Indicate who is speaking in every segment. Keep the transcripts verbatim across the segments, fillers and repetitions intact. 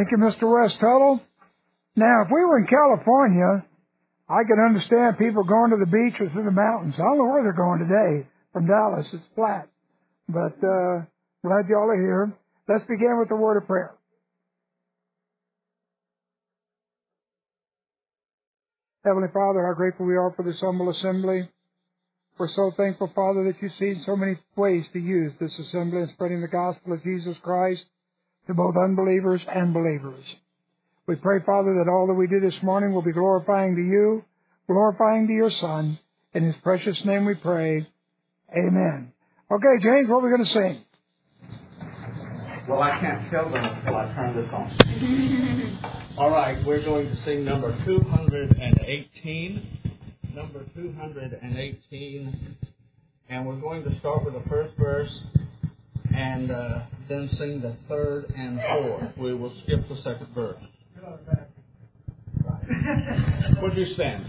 Speaker 1: Thank you, Mister West Tuttle. Now, if we were in California, I could understand people going to the beach or through the mountains. I don't know where they're going today from Dallas. It's flat. But uh, glad y'all are here. Let's begin with the word of prayer. Heavenly Father, how grateful we are for this humble assembly. We're so thankful, Father, that you see so many ways to use this assembly in spreading the gospel of Jesus Christ to both unbelievers and believers. We pray, Father, that all that we do this morning will be glorifying to you, glorifying to your Son. In his precious name we pray. Amen. Okay, James, what are we going to sing?
Speaker 2: Well, I can't tell them until I turn this on. All right, we're going to sing number two hundred eighteen. Number two hundred eighteen. And we're going to start with the first verse and uh, then sing the third and fourth. We will skip the second verse. Would you stand?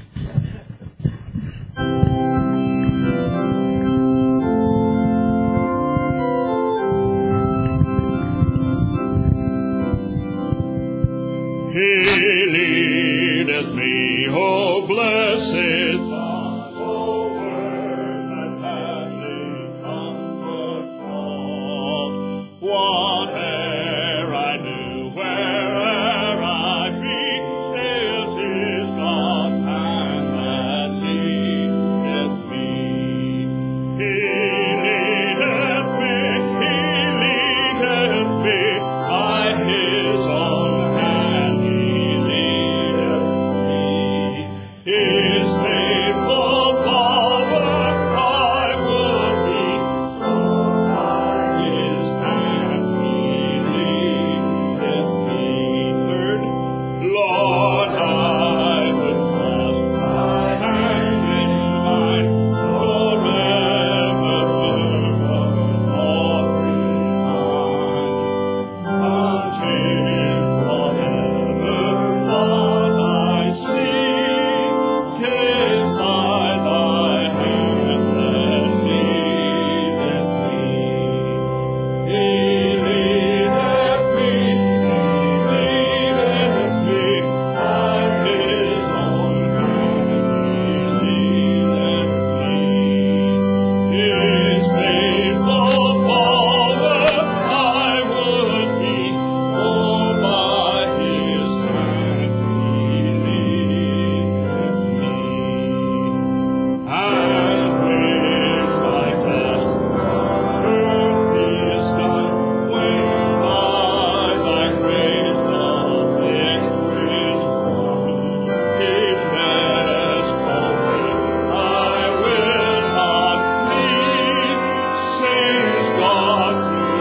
Speaker 3: He leadeth me, O blessed Son, O word that hath me comfort from. Whate'er I do, where'er I be, still 'tis God's hand that leadeth me. He leadeth me, He leadeth me by His own hand. His faithful power I will be, for by His hand He leadeth me. Third, Lord, I would clasp Thy hand in mine, forever above all behind, until whatever thought I see, 'tis by Thy hand that leadeth me. He leadeth me, He leadeth me, by His own hand He leadeth me. His faithful follower I would be, for by His hand He leadeth me. And when my task on earth is done, when by Thy grace all things won, in best hope I will not flee, since God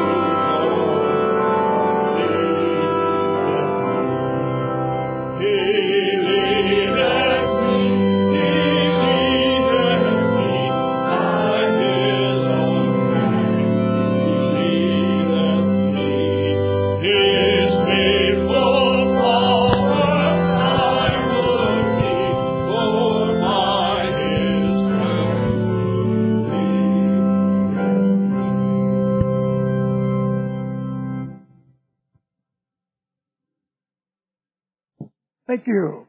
Speaker 3: through He leadeth me, He leadeth me, by His own hand He leadeth me. His faithful power I would be, for by His hand He leadeth me.
Speaker 1: Thank you.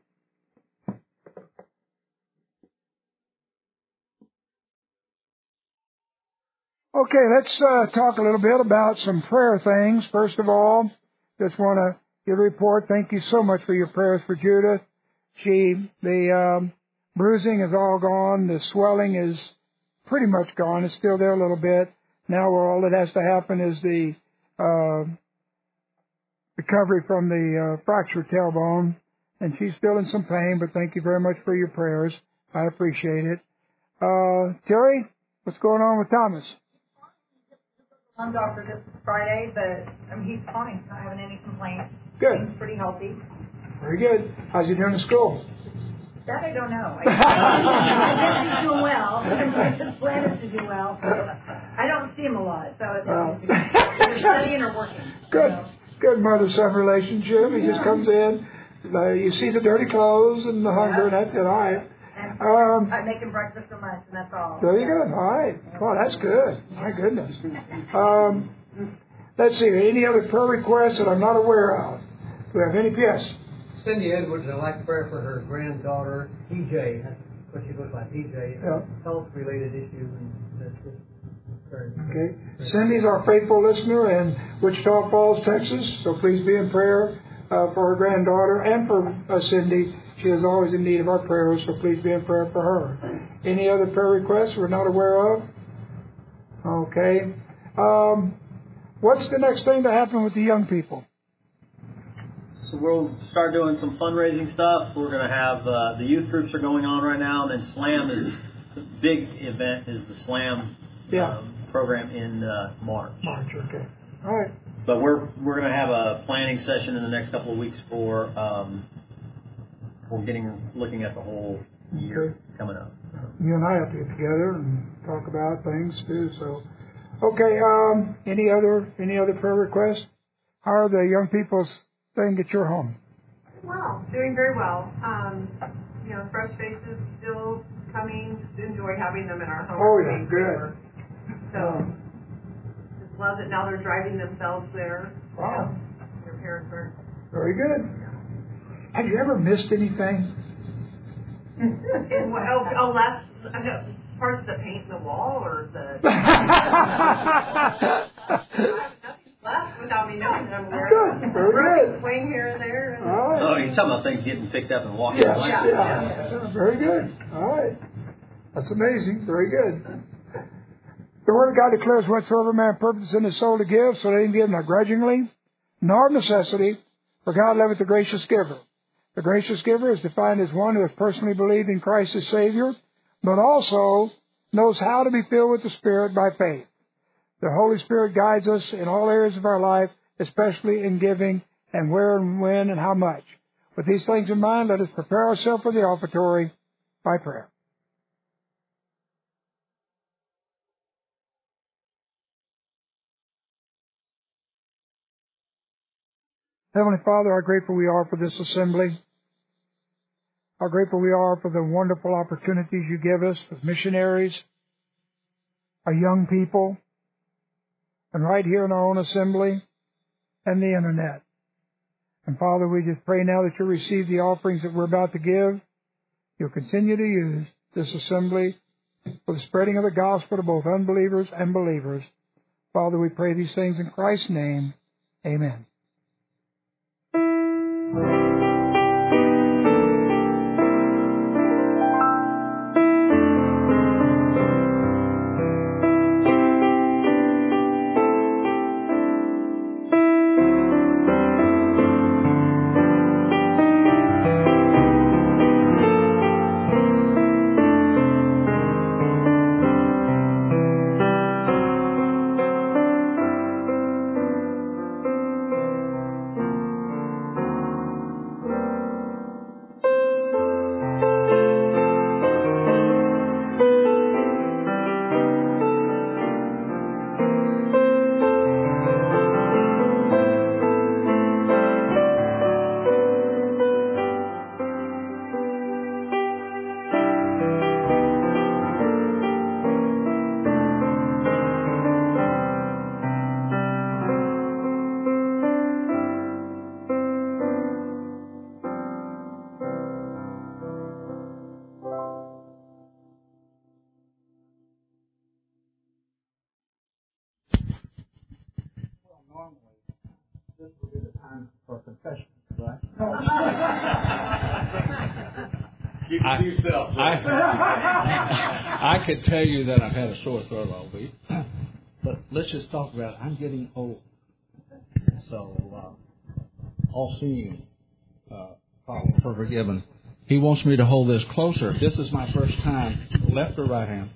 Speaker 1: Okay, let's uh, talk a little bit about some prayer things. First of all, just want to give a report. Thank you so much for your prayers for Judith. She, the um, bruising is all gone. The swelling is pretty much gone. It's still there a little bit. Now all that has to happen is the uh, recovery from the uh, fractured tailbone. And she's still in some pain, but thank you very much for your prayers. I appreciate it. Uh, Terry, what's going on with Thomas?
Speaker 4: I'm doctor this Friday, but I mean, he's fine. Not having any complaints.
Speaker 1: Good.
Speaker 4: He's pretty healthy.
Speaker 1: Very good. How's he doing in school?
Speaker 4: That I don't know. I, I guess he's doing well. His plan is to do well. So I don't see him a lot, so it's
Speaker 1: Well.
Speaker 4: either studying or working.
Speaker 1: Good.
Speaker 4: So.
Speaker 1: Good mother-son relationship. He
Speaker 4: Yeah.
Speaker 1: just comes in. Uh, you see the dirty clothes and the hunger, and that's it. All right.
Speaker 4: And
Speaker 1: Um,
Speaker 4: I make him breakfast and lunch, and that's all.
Speaker 1: There you go. All right. Well, that's good. My goodness. Um, let's see. Any other prayer requests that I'm not aware of? we have any? Yes.
Speaker 5: Cindy Edwards, I'd like prayer for her granddaughter, E J. That's what she goes by, E J.
Speaker 1: Yeah.
Speaker 5: Health-related issue. And that's just very
Speaker 1: Okay. Cindy's our faithful listener in Wichita Falls, Texas. So please be in prayer uh, for her granddaughter and for uh, Cindy. She is always in need of our prayers, so please be in prayer for her. Any other prayer requests we're not aware of? Okay. Um, what's the next thing to happen with the young people?
Speaker 6: So we'll start doing some fundraising stuff. We're going to have, uh, the youth groups are going on right now, and then SLAM is, the big event is the SLAM
Speaker 1: Yeah.
Speaker 6: um, program in uh, March.
Speaker 1: March, okay. All right.
Speaker 6: But we're we're going to have a planning session in the next couple of weeks for um, for getting looking at the whole year
Speaker 1: Okay.
Speaker 6: coming up. So.
Speaker 1: You and I have to get together and talk about things too. So, okay. Um, any other any other prayer requests? How are the young people staying at your home?
Speaker 7: Well, doing very well. Um, you know, fresh faces still coming. Just enjoy having them in our home.
Speaker 1: Oh yeah, good.
Speaker 7: So,
Speaker 1: Um,
Speaker 7: just love that now they're driving themselves there.
Speaker 1: Wow.
Speaker 7: You know, their parents are.
Speaker 1: Very good. Have you ever missed anything?
Speaker 7: And what, oh, oh, left I know, parts of the paint in the wall or the. I have nothing left without me knowing that I'm aware of.
Speaker 1: Good. Very good.
Speaker 7: Swing here and there. And,
Speaker 1: All right.
Speaker 6: Oh, you're talking about things getting picked up and walking
Speaker 1: Yes.
Speaker 6: away.
Speaker 1: Yeah.
Speaker 7: Yeah.
Speaker 1: Yeah. Very good. All right. That's amazing. Very good. The Word of God declares whatsoever man purposes in his soul to give, so let him give not grudgingly, nor of necessity, for God loveth the gracious giver. The gracious giver is defined as one who has personally believed in Christ as Savior, but also knows how to be filled with the Spirit by faith. The Holy Spirit guides us in all areas of our life, especially in giving and where and when and how much. With these things in mind, let us prepare ourselves for the offertory by prayer. Heavenly Father, how grateful we are for this assembly. How grateful we are for the wonderful opportunities you give us as missionaries, our young people, and right here in our own assembly and the Internet. And Father, we just pray now that you'll receive the offerings that we're about to give. You'll continue to use this assembly for the spreading of the gospel to both unbelievers and believers. Father, we pray these things in Christ's name. Amen.
Speaker 2: This will be the time for confession, right?
Speaker 3: Keep it to yourself.
Speaker 2: I, I could tell you that I've had a sore throat all week, but let's just talk about it. I'm getting old. So, uh, all seeing, uh, Father, for forgiven. He wants me to hold this closer. This is my first time, left or right hand.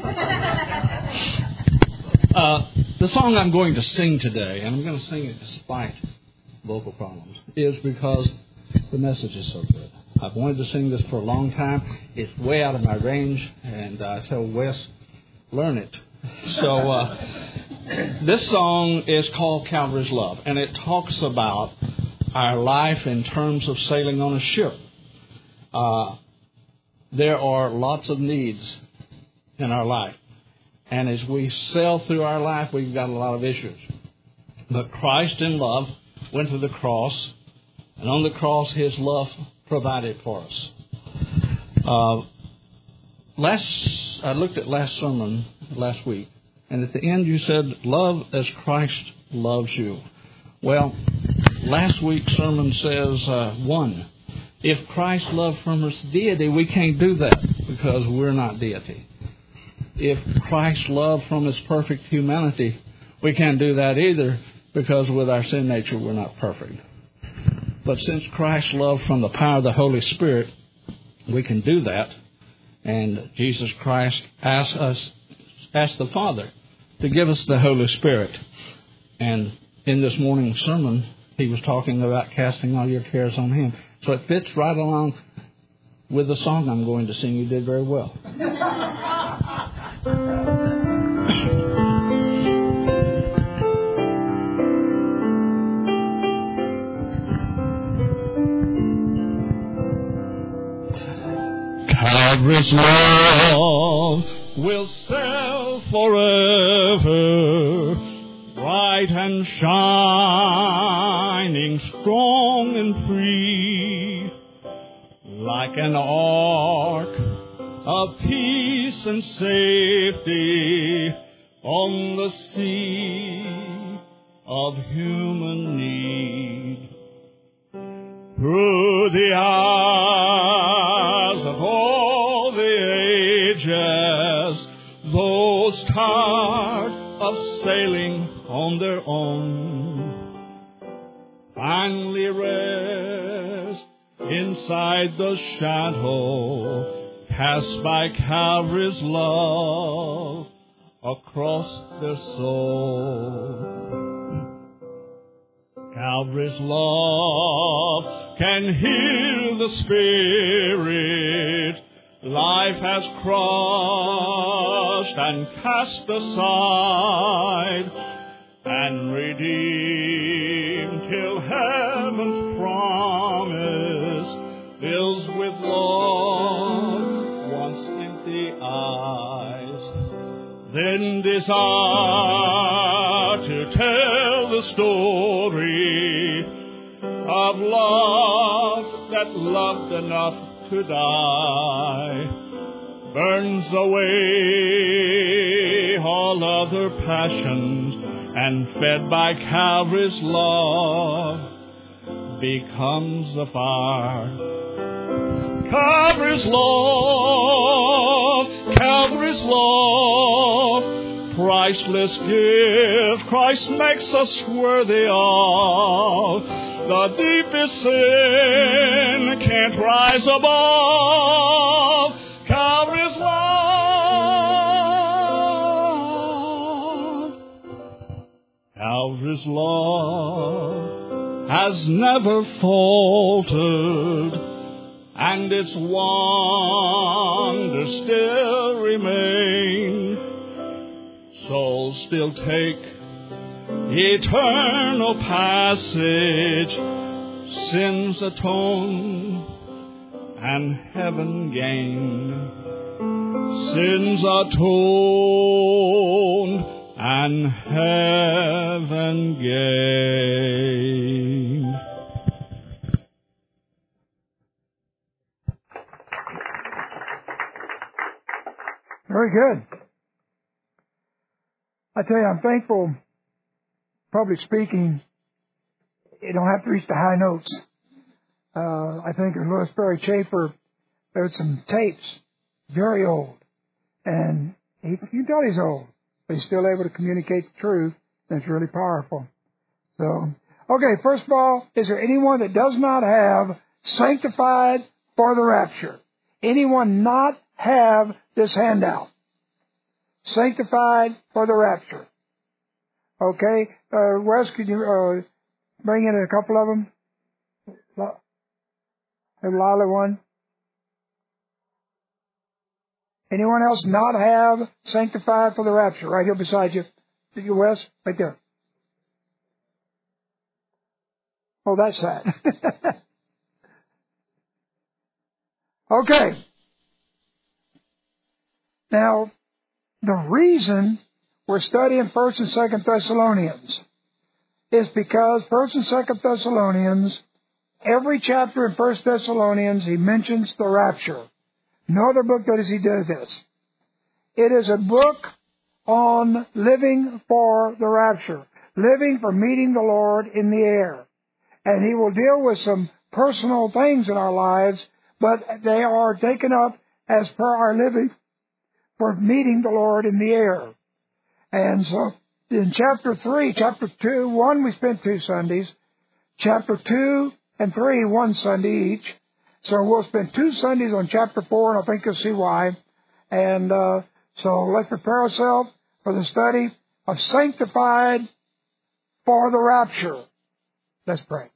Speaker 2: Uh, the song I'm going to sing today, and I'm going to sing it despite vocal problems, is because the message is so good. I've wanted to sing this for a long time. It's way out of my range, and I tell Wes, learn it. So uh, this song is called Calvary's Love, and it talks about our life in terms of sailing on a ship. Uh, there are lots of needs in our life. And as we sail through our life, we've got a lot of issues. But Christ in love went to the cross And on the cross, His love provided for us. Uh, last I looked at last sermon last week, and at the end you said, love as Christ loves you. Well, last week's sermon says, uh, one, if Christ loved from His deity, we can't do that because we're not deity. If Christ loved from His perfect humanity, we can't do that either because with our sin nature, we're not perfect. But since Christ loved from the power of the Holy Spirit, we can do that. And Jesus Christ asked us, asked the Father to give us the Holy Spirit. And in this morning's sermon, He was talking about casting all your cares on Him. So it fits right along with the song I'm going to sing. You did very well. Calvary's love will sail forever, bright and shining, strong and free, like an ark of peace and safety on the sea of human need. Through the eyes of all the ages, those tired of sailing on their own finally rest inside the shadow cast by Calvary's love across their soul. Calvary's love can heal the spirit life has crushed and cast aside, and redeem till heaven's promise fills with love once empty eyes. Then desire to tell the story of love that loved enough to die, burns away all other passions, and fed by Calvary's love becomes a fire. Calvary's love, Calvary's love, priceless gift Christ makes us worthy of. The deepest sin can't rise above Calvary's love. Calvary's love has never faltered, and its wonders still remain. Souls still take eternal passage, sins atone and heaven gain. Sins atoned and heaven gain.
Speaker 1: Very good. I tell you, I'm thankful. Public speaking, you don't have to reach the high notes. Uh, I think of Louis Perry Chafer, there's some tapes, very old, and he, you can tell he's old, but he's still able to communicate the truth, and it's really powerful. So, okay, first of all, is there anyone that does not have sanctified for the rapture? Anyone not have this handout? Sanctified for the rapture. Okay, uh, Wes, could you uh, bring in a couple of them? Have Lila one? Anyone else not have sanctified for the rapture? Right here beside you. Did you, Wes? Right there. Oh, that's that. Okay. Now, the reason we're studying First and Second Thessalonians is because First and Second Thessalonians every chapter in First Thessalonians, he mentions the rapture. No other book does he do this. It is a book on living for the rapture, living for meeting the Lord in the air. And he will deal with some personal things in our lives, but they are taken up as per our living for meeting the Lord in the air. And so in chapter three, chapter two, one we spent two Sundays, chapter two and three, one Sunday each. So we'll spend two Sundays on chapter four, and I think you'll see why. And uh, so let's prepare ourselves for the study of sanctified for the rapture. Let's pray.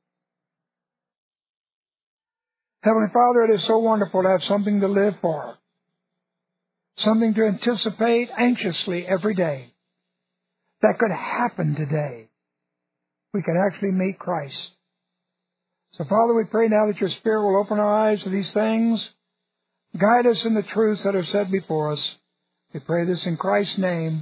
Speaker 1: Heavenly Father, it is so wonderful to have something to live for, something to anticipate anxiously every day. That could happen today. We can actually meet Christ. So, Father, we pray now that your Spirit will open our eyes to these things, guide us in the truths that are said before us. We pray this in Christ's name.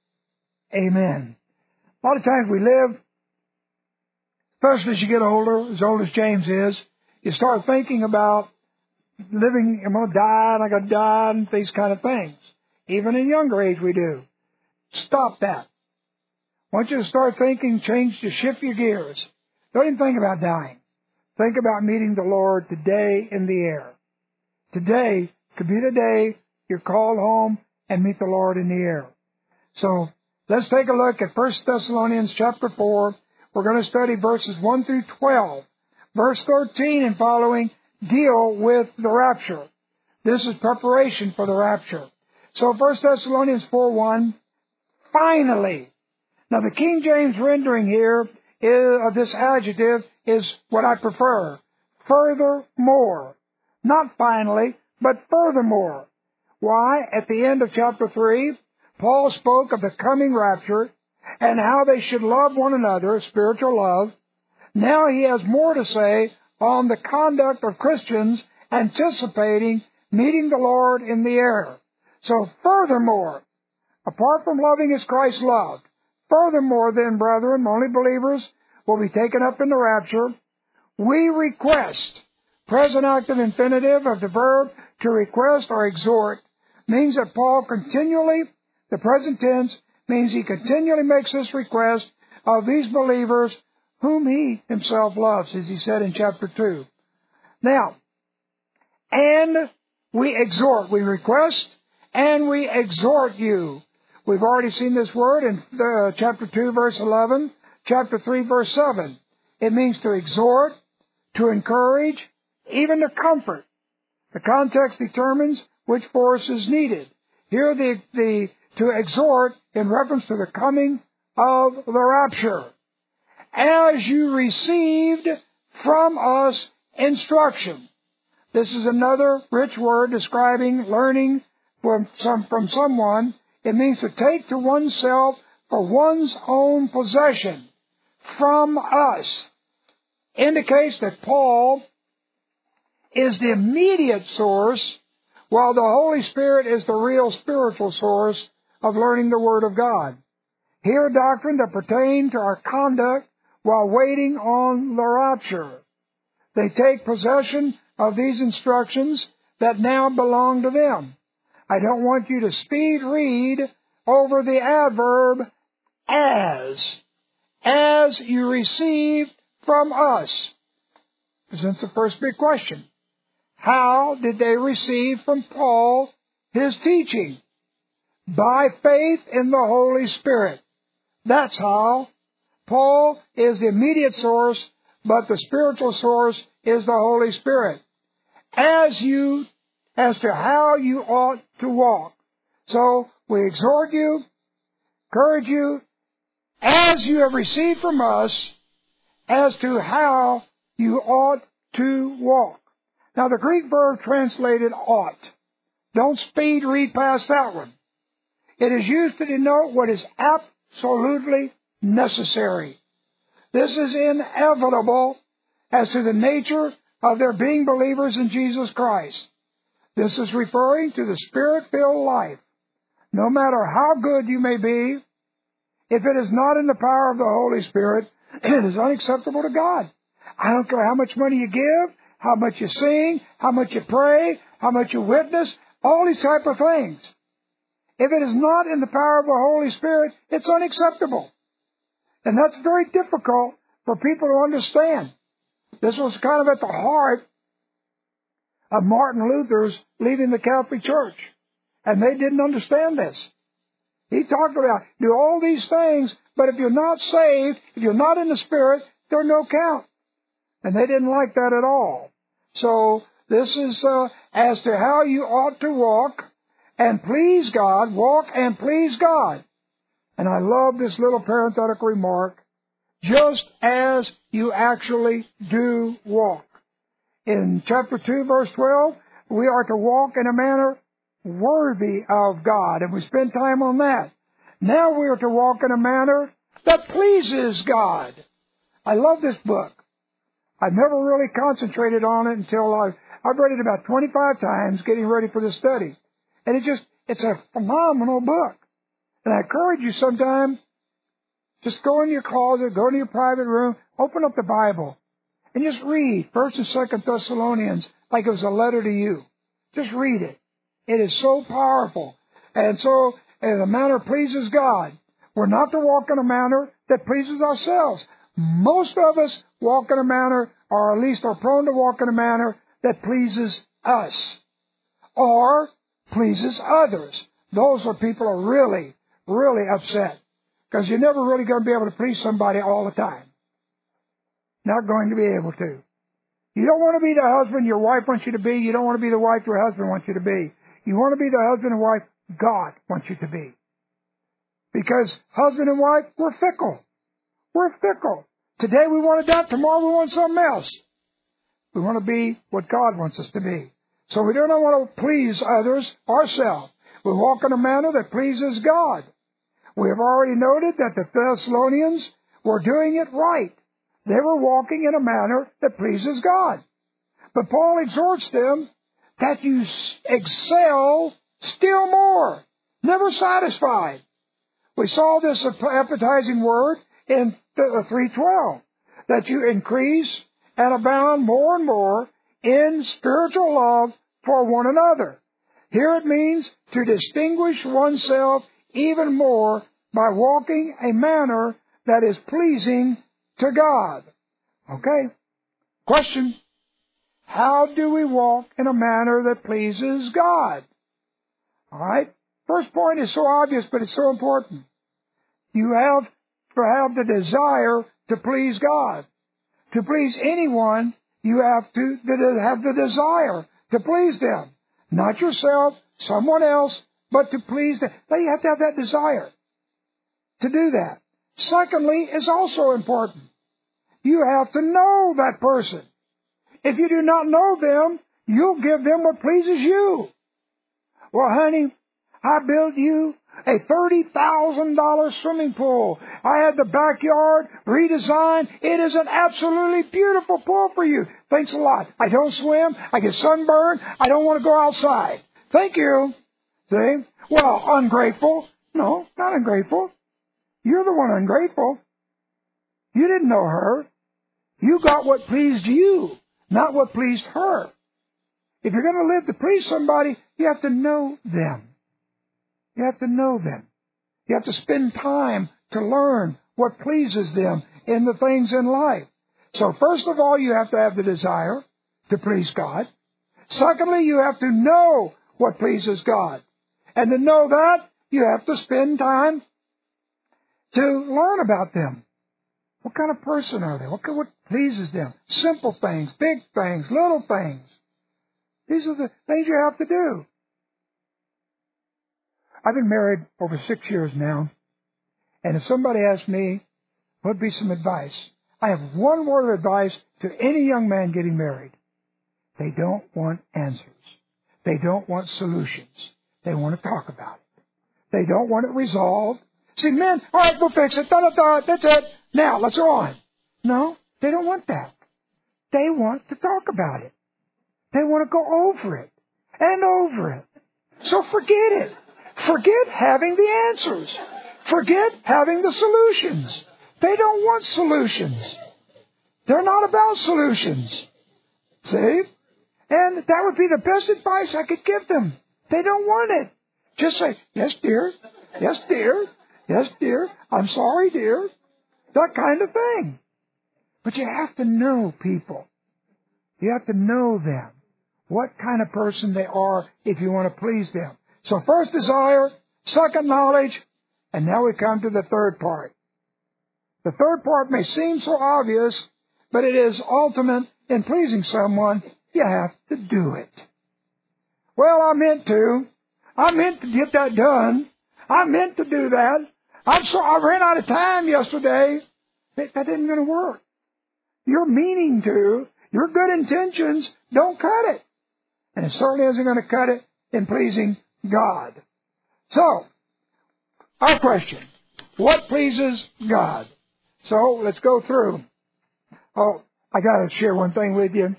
Speaker 1: Amen. A lot of times we live, especially as you get older, as old as James is, you start thinking about living, I'm going to die, and I got to die, and these kind of things. Even in younger age we do. Stop that. I want you to start thinking, change to shift your gears. Don't even think about dying. Think about meeting the Lord today in the air. Today could be the day you're called home and meet the Lord in the air. So let's take a look at First Thessalonians chapter four. We're going to study verses one through twelve. Verse thirteen and following deal with the rapture. This is preparation for the rapture. So First Thessalonians four one, finally. Now the King James rendering here is, of this adjective is what I prefer. Furthermore. Not finally, but furthermore. Why? At the end of chapter three, Paul spoke of the coming rapture and how they should love one another, spiritual love. Now he has more to say on the conduct of Christians anticipating meeting the Lord in the air. So furthermore, apart from loving as Christ loved, furthermore then, brethren, only believers will be taken up in the rapture. We request, present active infinitive of the verb to request or exhort, means that Paul continually, the present tense, means he continually makes this request of these believers whom he himself loves, as he said in chapter two. Now, and we exhort, we request, and we exhort you. We've already seen this word in uh, chapter two, verse eleven, chapter three, verse seven. It means to exhort, to encourage, even to comfort. The context determines which force is needed. Here, the, the to exhort in reference to the coming of the rapture. As you received from us instruction. This is another rich word describing learning from some from someone. It means to take to oneself for one's own possession from us. Indicates that Paul is the immediate source, while the Holy Spirit is the real spiritual source of learning the Word of God. Here, doctrine that pertain to our conduct while waiting on the rapture. They take possession of these instructions that now belong to them. I don't want you to speed read over the adverb as. As you received from us. Presents the first big question. How did they receive from Paul his teaching? By faith in the Holy Spirit. That's how. Paul is the immediate source, but the spiritual source is the Holy Spirit. As you, as to how you ought to walk. So, we exhort you, encourage you, as you have received from us, as to how you ought to walk. Now, the Greek verb translated ought. Don't speed read past that one. It is used to denote what is absolutely necessary. This is inevitable as to the nature of their being believers in Jesus Christ. This is referring to the Spirit-filled life. No matter how good you may be, if it is not in the power of the Holy Spirit, it is unacceptable to God. I don't care how much money you give, how much you sing, how much you pray, how much you witness, all these type of things. If it is not in the power of the Holy Spirit, it's unacceptable. And that's very difficult for people to understand. This was kind of at the heart of Martin Luther's leaving the Catholic Church. And they didn't understand this. He talked about, do all these things, but if you're not saved, if you're not in the Spirit, they're no count. And they didn't like that at all. So this is uh, as to how you ought to walk and please God, walk and please God. And I love this little parenthetical remark, just as you actually do walk. In chapter two, verse twelve, we are to walk in a manner worthy of God, and we spend time on that. Now we are to walk in a manner that pleases God. I love this book. I've never really concentrated on it until I've, I've read it about twenty-five times getting ready for this study. And it just, it's a phenomenal book. And I encourage you sometime, just go in your closet, go to your private room, open up the Bible, and just read First and Second Thessalonians like it was a letter to you. Just read it. It is so powerful. And so, in a manner pleases God. We're not to walk in a manner that pleases ourselves. Most of us walk in a manner, or at least are prone to walk in a manner that pleases us, or pleases others. Those are people are really, really upset, because you're never really going to be able to please somebody all the time. Not going to be able to. You don't want to be the husband your wife wants you to be. You don't want to be the wife your husband wants you to be. You want to be the husband and wife God wants you to be. Because husband and wife, we're fickle. We're fickle. Today we wanted that, tomorrow we want something else. We want to be what God wants us to be. So we don't want to please others, ourselves. We walk in a manner that pleases God. We have already noted that the Thessalonians were doing it right. They were walking in a manner that pleases God. But Paul exhorts them that you excel still more, never satisfied. We saw this appetizing word in three twelve, that you increase and abound more and more in spiritual love for one another. Here it means to distinguish oneself even more by walking a manner that is pleasing to God. Okay. Question. How do we walk in a manner that pleases God? All right. First point is so obvious, but it's so important. You have to have the desire to please God. To please anyone, you have to have the desire to please them. Not yourself, someone else, but to please them. But you have to have that desire to do that. Secondly, is also important. You have to know that person. If you do not know them, you'll give them what pleases you. Well, honey, I built you a thirty thousand dollars swimming pool. I had the backyard redesigned. It is an absolutely beautiful pool for you. Thanks a lot. I don't swim. I get sunburned. I don't want to go outside. Thank you. See? Well, ungrateful. No, not ungrateful. You're the one ungrateful. You didn't know her. You got what pleased you, not what pleased her. If you're going to live to please somebody, you have to know them. You have to know them. You have to spend time to learn what pleases them in the things in life. So first of all, you have to have the desire to please God. Secondly, you have to know what pleases God. And to know that, you have to spend time to learn about them. What kind of person are they? What, what pleases them? Simple things, big things, little things. These are the things you have to do. I've been married over six years now, and if somebody asks me what would be some advice, I have one word of advice to any young man getting married. They don't want answers. They don't want solutions. They want to talk about it. They don't want it resolved. See, men, all right, we'll fix it. Da, da, da, that's it. Now, let's go on. No, they don't want that. They want to talk about it. They want to go over it and over it. So forget it. Forget having the answers. Forget having the solutions. They don't want solutions. They're not about solutions. See? And that would be the best advice I could give them. They don't want it. Just say, yes, dear. Yes, dear. Yes, dear. I'm sorry, dear. That kind of thing. But you have to know people. You have to know them. What kind of person they are if you want to please them. So first desire, second knowledge, and now we come to the third part. The third part may seem so obvious, but it is ultimate in pleasing someone. You have to do it. Well, I meant to. I meant to get that done. I meant to do that. I'm sorry, I ran out of time yesterday. That, that isn't going to work. Your meaning to, your good intentions don't cut it. And it certainly isn't going to cut it in pleasing God. So, our question, what pleases God? So, let's go through. Oh, I got to share one thing with you.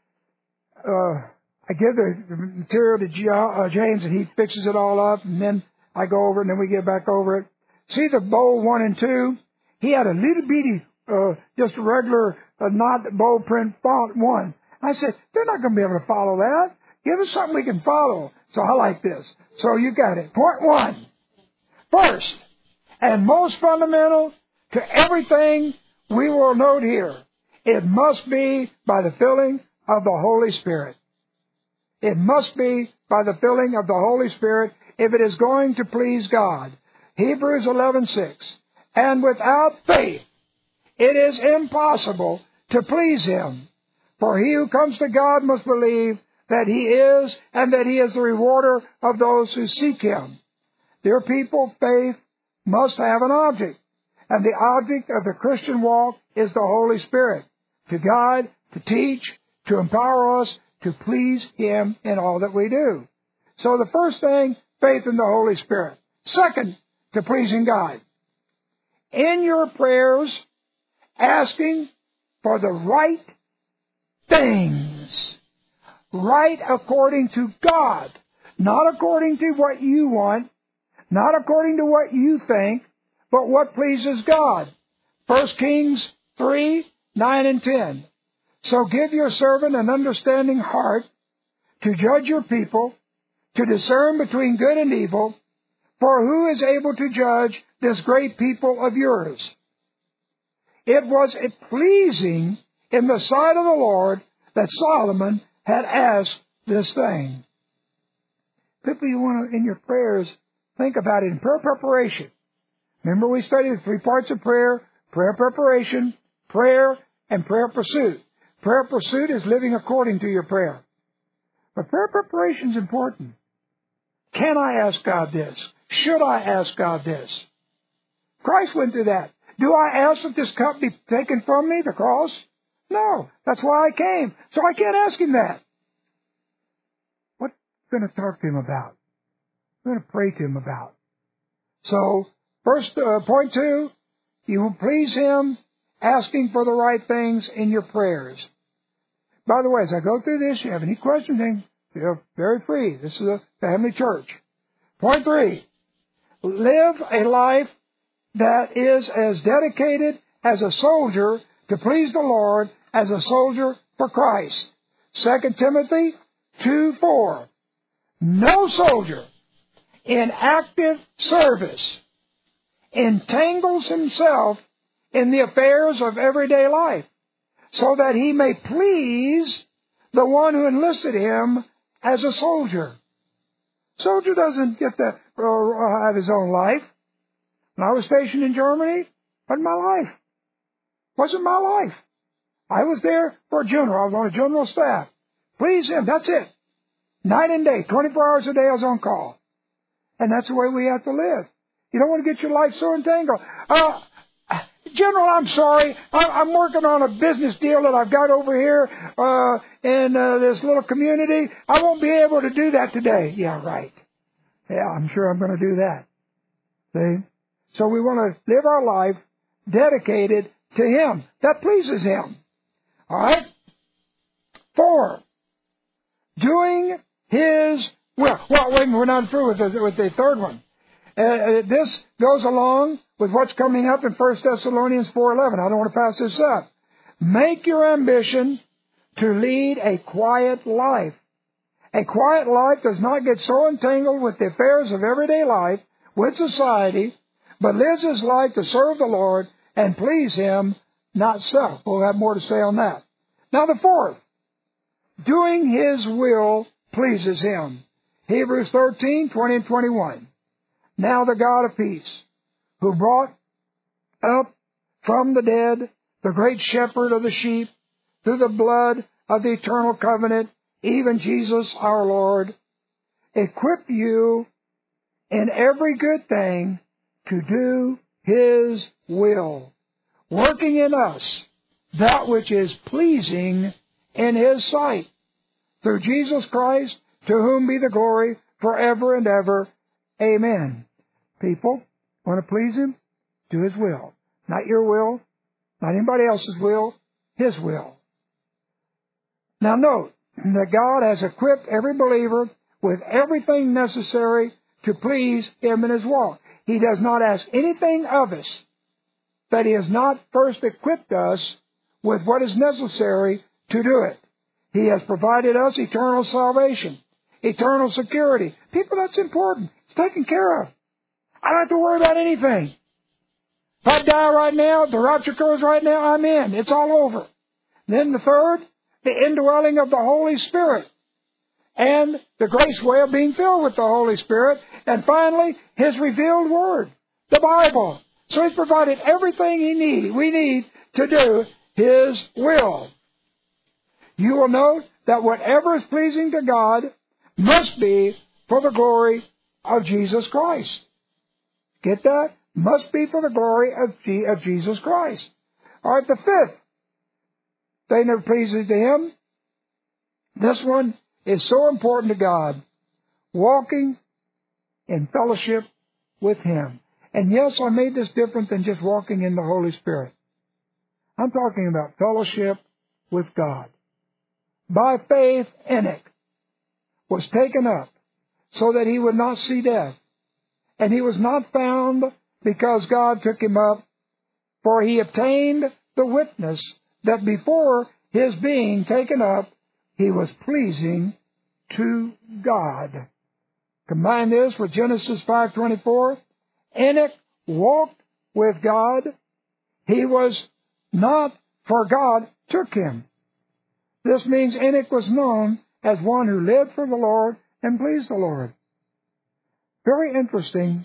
Speaker 1: Uh, I give the material to James and he fixes it all up, and then I go over it and then we get back over it. See the bowl one and two? He had a little bitty, uh, just a regular, uh, not bold print font one. I said, they're not going to be able to follow that. Give us something we can follow. So I like this. So you got it. Point one. First, and most fundamental to everything we will note here, it must be by the filling of the Holy Spirit. It must be by the filling of the Holy Spirit if it is going to please God. Hebrews eleven six. And without faith, it is impossible to please Him. For he who comes to God must believe that He is, and that He is the rewarder of those who seek Him. Dear people, faith must have an object. And the object of the Christian walk is the Holy Spirit. To guide, to teach, to empower us, to please Him in all that we do. So the first thing, faith in the Holy Spirit. Second, to pleasing God. In your prayers, asking for the right things. Right according to God. Not according to what you want. Not according to what you think. But what pleases God. First Kings three, nine and ten. So give your servant an understanding heart to judge your people, to discern between good and evil, for who is able to judge this great people of yours? It was pleasing in the sight of the Lord that Solomon had asked this thing. People, you want to, in your prayers, think about it in prayer preparation. Remember we studied the three parts of prayer, prayer preparation, prayer, and prayer pursuit. Prayer pursuit is living according to your prayer. But prayer preparation is important. Can I ask God this? Should I ask God this? Christ went through that. Do I ask that this cup be taken from me, the cross? No. That's why I came. So I can't ask Him that. What are we going to talk to Him about? We're going to pray to Him about. So, first, uh, point two, you will please Him asking for the right things in your prayers. By the way, as I go through this, you have any questions, feel very free. This is a family church. Point three, live a life that is as dedicated as a soldier to please the Lord as a soldier for Christ. Second Timothy two four. No soldier in active service entangles himself in the affairs of everyday life, so that he may please the one who enlisted him as a soldier. Soldier doesn't get to uh, have his own life. When I was stationed in Germany, wasn't my life. Wasn't my life. I was there for a general. I was on a general staff. Please him. That's it. Night and day, twenty-four hours a day I was on call. And that's the way we have to live. You don't want to get your life so entangled. Uh, General, I'm sorry. I'm working on a business deal that I've got over here uh, in uh, this little community. I won't be able to do that today. Yeah, right. Yeah, I'm sure I'm going to do that. See? So we want to live our life dedicated to Him. That pleases Him. All right? Four, doing His will. Well, wait a minute, we're not through with the, with the third one. Uh, this goes along with what's coming up in First Thessalonians four eleven. I don't want to pass this up. Make your ambition to lead a quiet life. A quiet life does not get so entangled with the affairs of everyday life, with society, but lives his life to serve the Lord and please Him, not self. We'll have more to say on that. Now the fourth, doing His will pleases Him. Hebrews thirteen, twenty and twenty-one. Now the God of peace, who brought up from the dead the great shepherd of the sheep, through the blood of the eternal covenant, even Jesus our Lord, equip you in every good thing to do His will, working in us that which is pleasing in His sight, through Jesus Christ, to whom be the glory forever and ever. Amen. People, want to please Him? Do His will. Not your will, not anybody else's will, His will. Now note that God has equipped every believer with everything necessary to please Him in His walk. He does not ask anything of us that He has not first equipped us with what is necessary to do it. He has provided us eternal salvation, eternal security. People, that's important. It's taken care of. I don't have to worry about anything. If I die right now, if the rapture occurs right now, I'm in. It's all over. Then the third, the indwelling of the Holy Spirit, and the grace way of being filled with the Holy Spirit, and finally, His revealed Word, the Bible. So He's provided everything He need, we need to do His will. You will note that whatever is pleasing to God must be for the glory of Jesus Christ. Get that? Must be for the glory of, G- of Jesus Christ. All right, the fifth thing that pleases to Him, this one is so important to God, walking in fellowship with Him. And yes, I made this different than just walking in the Holy Spirit. I'm talking about fellowship with God. By faith, Enoch was taken up so that he would not see death. And he was not found because God took him up, for he obtained the witness that before his being taken up, he was pleasing to God. Combine this with Genesis five twenty-four. Enoch walked with God. He was not, for God took him. This means Enoch was known as one who lived for the Lord and pleased the Lord. Very interesting.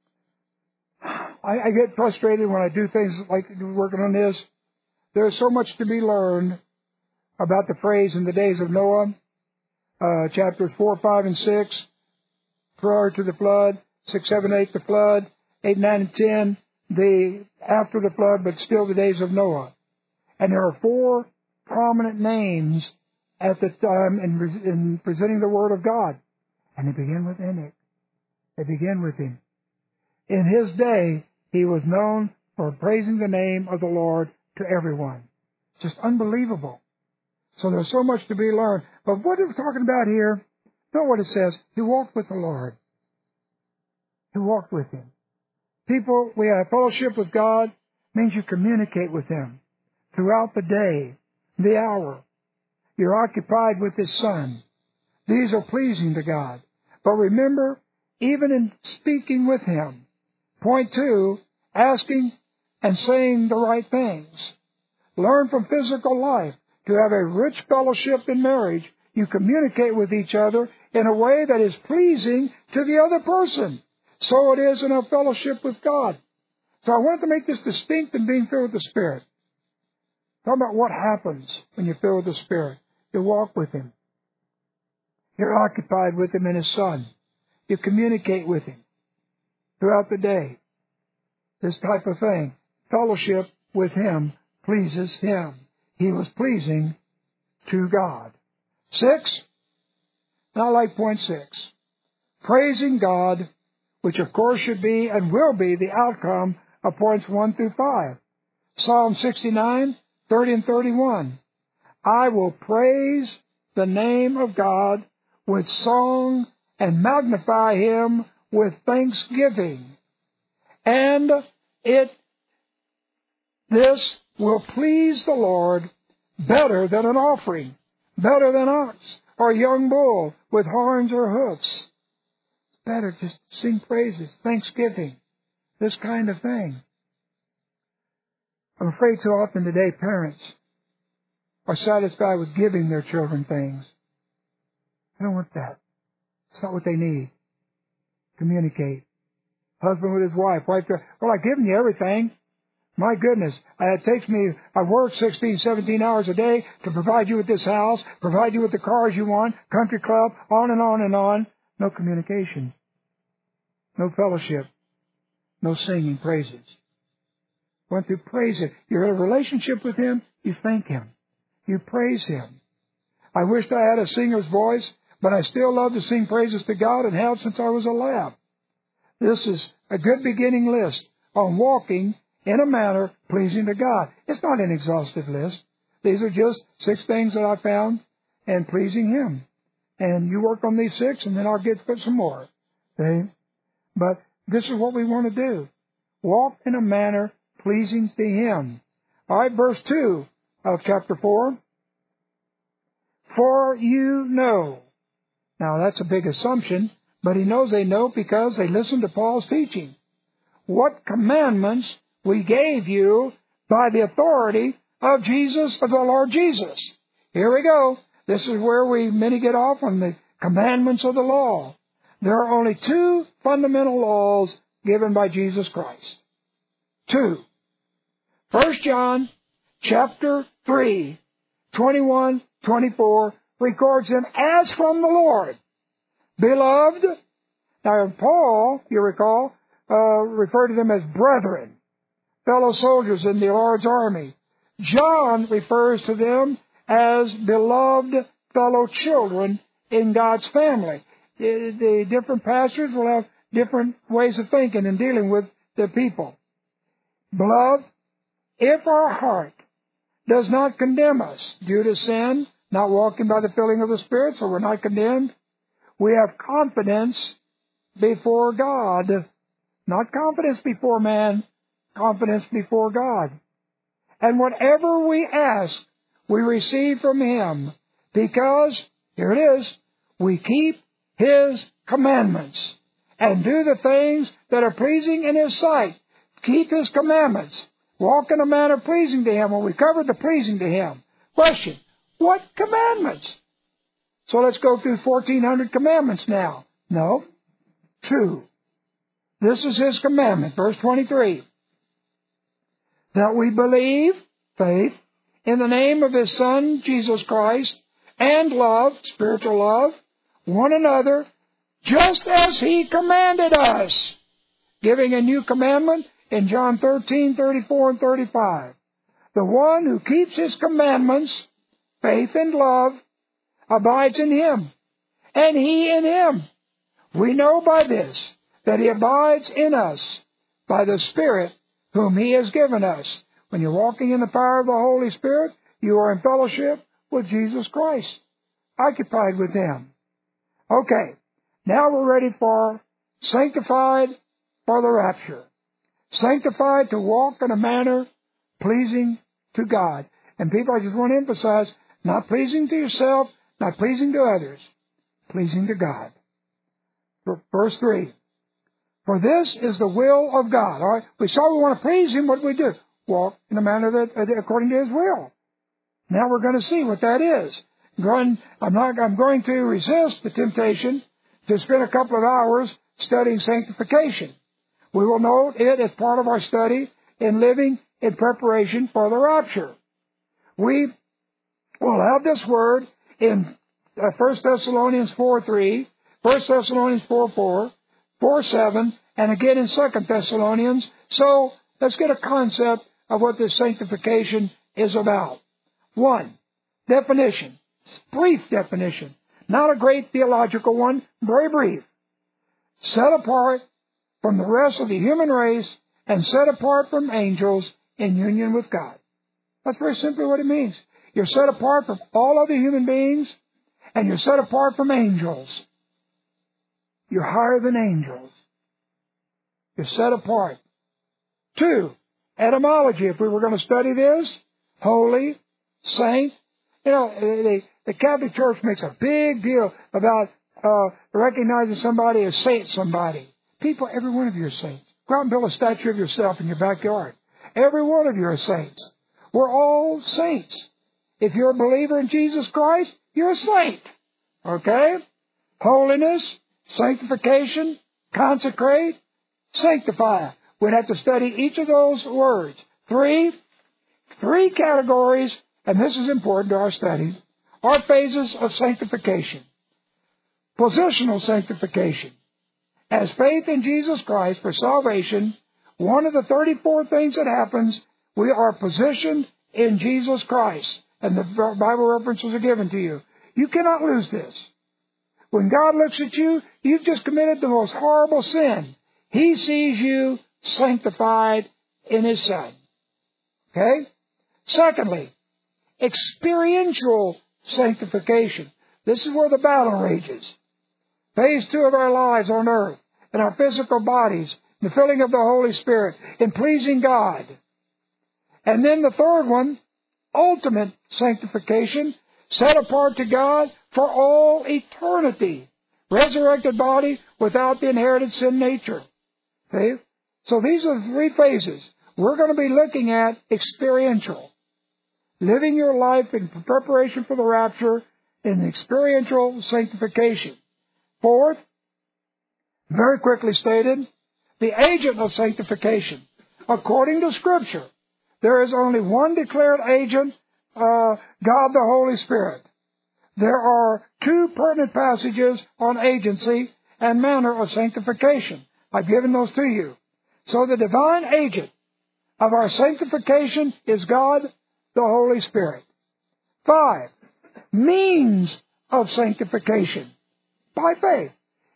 Speaker 1: I, I get frustrated when I do things like working on this. There's so much to be learned about the phrase in the days of Noah, uh, chapters four, five, and six, prior to the flood, six, seven, eight, the flood, eight, nine, and ten, the after the flood, but still the days of Noah. And there are four prominent names at the time in, in presenting the Word of God. And they begin with Enoch. They begin with him. In his day, he was known for praising the name of the Lord to everyone. Just unbelievable. So there's so much to be learned. But what we're talking about here, know what it says. He walked with the Lord. He walked with Him. People, we have fellowship with God, means you communicate with Him throughout the day, the hour. You're occupied with His Son. These are pleasing to God. But remember, even in speaking with Him, point two, asking and saying the right things. Learn from physical life to have a rich fellowship in marriage. You communicate with each other in a way that is pleasing to the other person. So it is in our fellowship with God. So I wanted to make this distinct in being filled with the Spirit. Talk about what happens when you're filled with the Spirit. You walk with Him. You're occupied with Him and His Son. You communicate with Him throughout the day. This type of thing. Fellowship with Him pleases Him. He was pleasing to God. Six. Now I like point six. Praising God, which of course should be and will be the outcome of points one through five. Psalm sixty-nine, thirty and thirty-one. I will praise the name of God with song and magnify Him with thanksgiving. And it, this will please the Lord better than an offering, better than ox or a young bull with horns or hoofs. Better to sing praises, thanksgiving, this kind of thing. I'm afraid too often today parents are satisfied with giving their children things. I don't want that. It's not what they need. Communicate. Husband with his wife, wife to, well, I've given you everything. My goodness, it takes me, I work sixteen, seventeen hours a day to provide you with this house, provide you with the cars you want, country club, on and on and on. No communication. No fellowship. No singing praises. Want to praise Him. You're in a relationship with Him, you thank Him. You praise Him. I wished I had a singer's voice, but I still love to sing praises to God and have since I was a lad. This is a good beginning list on walking in a manner pleasing to God. It's not an exhaustive list. These are just six things that I found and pleasing Him. And you work on these six, and then I'll get some more. Okay? But this is what we want to do. Walk in a manner pleasing to Him. All right, verse two of chapter four. For you know. Now, that's a big assumption, but he knows they know because they listened to Paul's teaching. What commandments we gave you by the authority of Jesus, of the Lord Jesus. Here we go. This is where we many get off on the commandments of the law. There are only two fundamental laws given by Jesus Christ. Two. First John chapter three, twenty-one, twenty-four records them as from the Lord. Beloved. Now Paul, you recall, uh, referred to them as brethren, fellow soldiers in the Lord's army. John refers to them as beloved fellow children in God's family. The, the different pastors will have different ways of thinking and dealing with the people. Beloved, if our heart does not condemn us due to sin, not walking by the filling of the Spirit, so we're not condemned, we have confidence before God. Not confidence before man, confidence before God. And whatever we ask, we receive from Him, because, here it is, we keep His commandments and do the things that are pleasing in His sight. Keep His commandments. Walk in a manner pleasing to Him. Well, we covered the pleasing to Him. Question, what commandments? So let's go through fourteen hundred commandments now. No, two. This is His commandment, verse twenty-three. That we believe, faith, in the name of His Son, Jesus Christ, and love, spiritual love, one another, just as He commanded us, giving a new commandment in John thirteen, thirty-four, and thirty-five. The one who keeps His commandments, faith and love, abides in Him, and He in Him. We know by this that He abides in us by the Spirit whom He has given us. When you're walking in the power of the Holy Spirit, you are in fellowship with Jesus Christ, occupied with Him. Okay, now we're ready for sanctified for the rapture. Sanctified to walk in a manner pleasing to God. And people, I just want to emphasize, not pleasing to yourself, not pleasing to others, pleasing to God. Verse three. For this is the will of God. All right, we saw we want to please Him. What do we do? Walk in a manner that according to His will. Now we're going to see what that is. I'm going, I'm not, I'm going to resist the temptation to spend a couple of hours studying sanctification. We will note it as part of our study in living in preparation for the rapture. We will have this word in First Thessalonians four three, First Thessalonians four four, four seven, and again in Second Thessalonians. So let's get a concept of what this sanctification is about. One, definition. Brief definition. Not a great theological one, very brief. Set apart from the rest of the human race and set apart from angels in union with God. That's very simply what it means. You're set apart from all other human beings, and you're set apart from angels. You're higher than angels. You're set apart. Two, Etymology, if we were going to study this, holy, saint. You know, the, the Catholic Church makes a big deal about uh, recognizing somebody as saint somebody. People, every one of you are saints. Go out and build a statue of yourself in your backyard. Every one of you are saints. We're all saints. If you're a believer in Jesus Christ, you're a saint. Okay? Holiness, sanctification, consecrate, sanctify. We'd have to study each of those words. Three, three categories, and this is important to our study, are phases of sanctification. Positional sanctification. As faith in Jesus Christ for salvation, one of the thirty-four things that happens, we are positioned in Jesus Christ. And the Bible references are given to you. You cannot lose this. When God looks at you, you've just committed the most horrible sin. He sees you sanctified in His Son. Okay? Secondly, experiential sanctification. This is where the battle rages. Phase two of our lives on earth, in our physical bodies, the filling of the Holy Spirit, in pleasing God. And then the third one, ultimate sanctification, set apart to God for all eternity. Resurrected body without the inherited sin nature. Okay? So these are the three phases. We're going to be looking at experiential. Living your life in preparation for the rapture in experiential sanctification. Fourth, very quickly stated, the agent of sanctification. According to Scripture, there is only one declared agent, uh, God the Holy Spirit. There are two pertinent passages on agency and manner of sanctification. I've given those to you. So the divine agent of our sanctification is God the Holy Spirit. Five, means of sanctification by faith.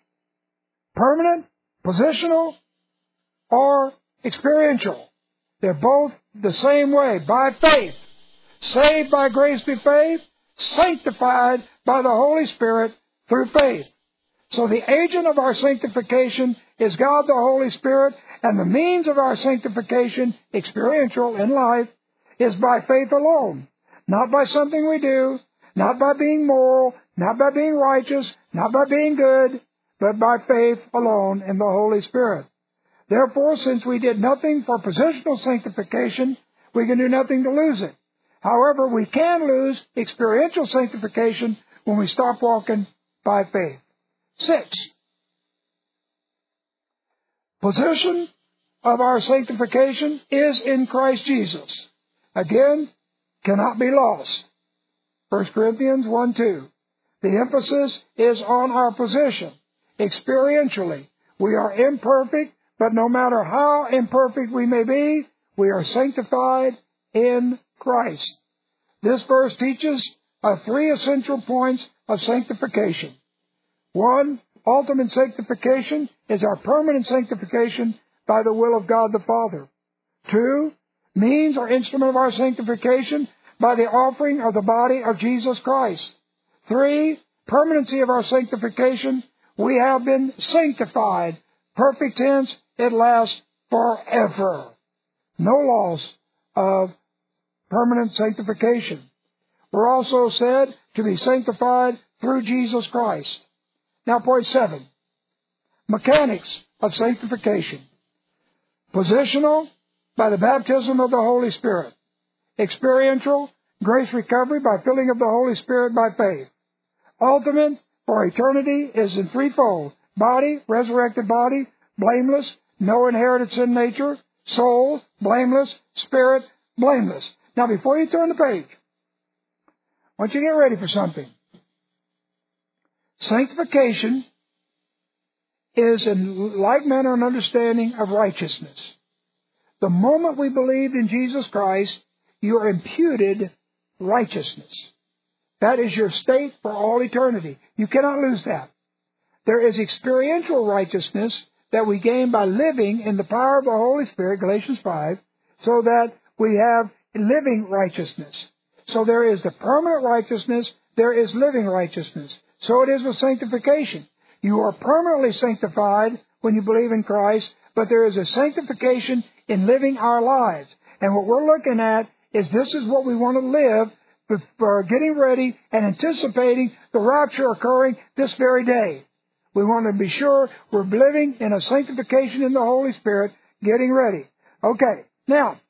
Speaker 1: Permanent, positional, or experiential. They're both the same way, by faith. Saved by grace through faith, sanctified by the Holy Spirit through faith. So the agent of our sanctification is God the Holy Spirit, and the means of our sanctification, experiential in life, is by faith alone. Not by something we do, not by being moral, not by being righteous, not by being good, but by faith alone in the Holy Spirit. Therefore, since we did nothing for positional sanctification, we can do nothing to lose it. However, we can lose experiential sanctification when we stop walking by faith. Six, position of our sanctification is in Christ Jesus. Again, cannot be lost. First Corinthians one two. The emphasis is on our position. Experientially, we are imperfect, but no matter how imperfect we may be, we are sanctified in Christ. This verse teaches of three essential points of sanctification. One, ultimate sanctification is our permanent sanctification by the will of God the Father. Two, means or instrument of our sanctification by the offering of the body of Jesus Christ. Three, permanency of our sanctification. We have been sanctified. Perfect tense, it lasts forever. No loss of permanent sanctification. We're also said to be sanctified through Jesus Christ. Now point seven. Mechanics of sanctification. Positional, by the baptism of the Holy Spirit. Experiential, grace recovery by filling of the Holy Spirit by faith. Ultimate, for eternity, is in threefold. Body, resurrected body, blameless, no inherited sin nature. Soul, blameless. Spirit, blameless. Now before you turn the page, I want you to get ready for something. Sanctification is in like manner an understanding of righteousness. The moment we believed in Jesus Christ, you are imputed righteousness. That is your state for all eternity. You cannot lose that. There is experiential righteousness that we gain by living in the power of the Holy Spirit, Galatians five, so that we have living righteousness. So there is the permanent righteousness, there is living righteousness. So it is with sanctification. You are permanently sanctified when you believe in Christ, but there is a sanctification in living our lives. And what we're looking at is this is what we want to live for getting ready and anticipating the rapture occurring this very day. We want to be sure we're living in a sanctification in the Holy Spirit, getting ready. Okay, now,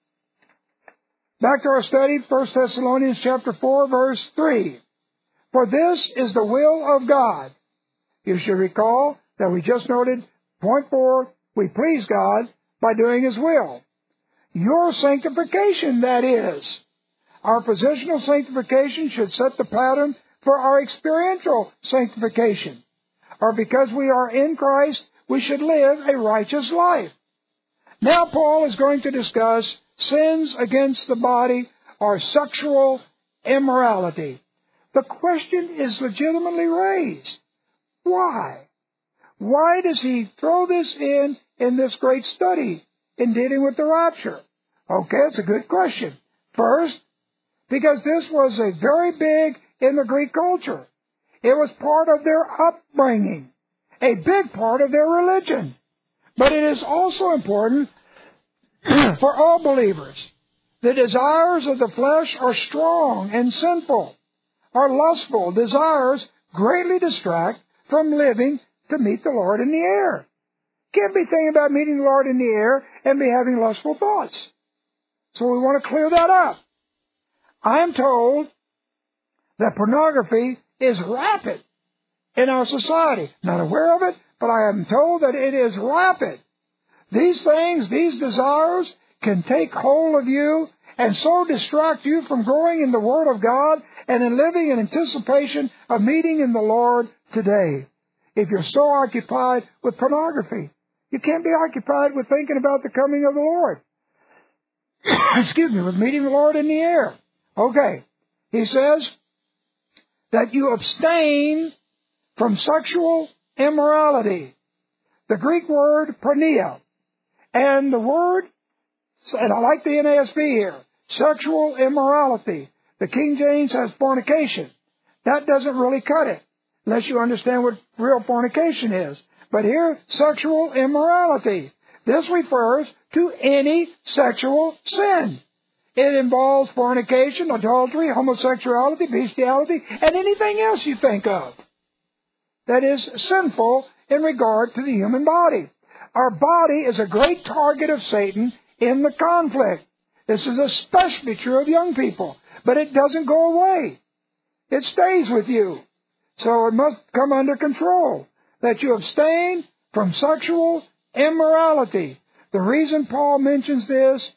Speaker 1: back to our study, First Thessalonians chapter four, verse three. For this is the will of God. You should recall that we just noted, point four, we please God by doing His will. Your sanctification, that is. Our positional sanctification should set the pattern for our experiential sanctification. Or because we are in Christ, we should live a righteous life. Now Paul is going to discuss sins against the body or sexual immorality. The question is legitimately raised. Why? Why does he throw this in in this great study in dealing with the rapture? Okay, it's a good question. First, because this was a very big in the Greek culture. It was part of their upbringing, a big part of their religion. But it is also important for all believers. The desires of the flesh are strong and sinful. Our lustful desires greatly distract from living to meet the Lord in the air. Can't be thinking about meeting the Lord in the air and be having lustful thoughts. So we want to clear that up. I am told that pornography is rapid in our society. Not aware of it, but I am told that it is rapid. These things, these desires, can take hold of you and so distract you from growing in the Word of God and in living in anticipation of meeting in the Lord today. If you're so occupied with pornography, you can't be occupied with thinking about the coming of the Lord. Excuse me, with meeting the Lord in the air. Okay. He says that you abstain from sexual immorality. The Greek word porneia. And the word, and I like the N A S B here, sexual immorality. The King James has fornication. That doesn't really cut it, unless you understand what real fornication is. But here, sexual immorality. This refers to any sexual sin. It involves fornication, adultery, homosexuality, bestiality, and anything else you think of that is sinful in regard to the human body. Our body is a great target of Satan in the conflict. This is especially true of young people. But it doesn't go away. It stays with you. So it must come under control. That you abstain from sexual immorality. The reason Paul mentions this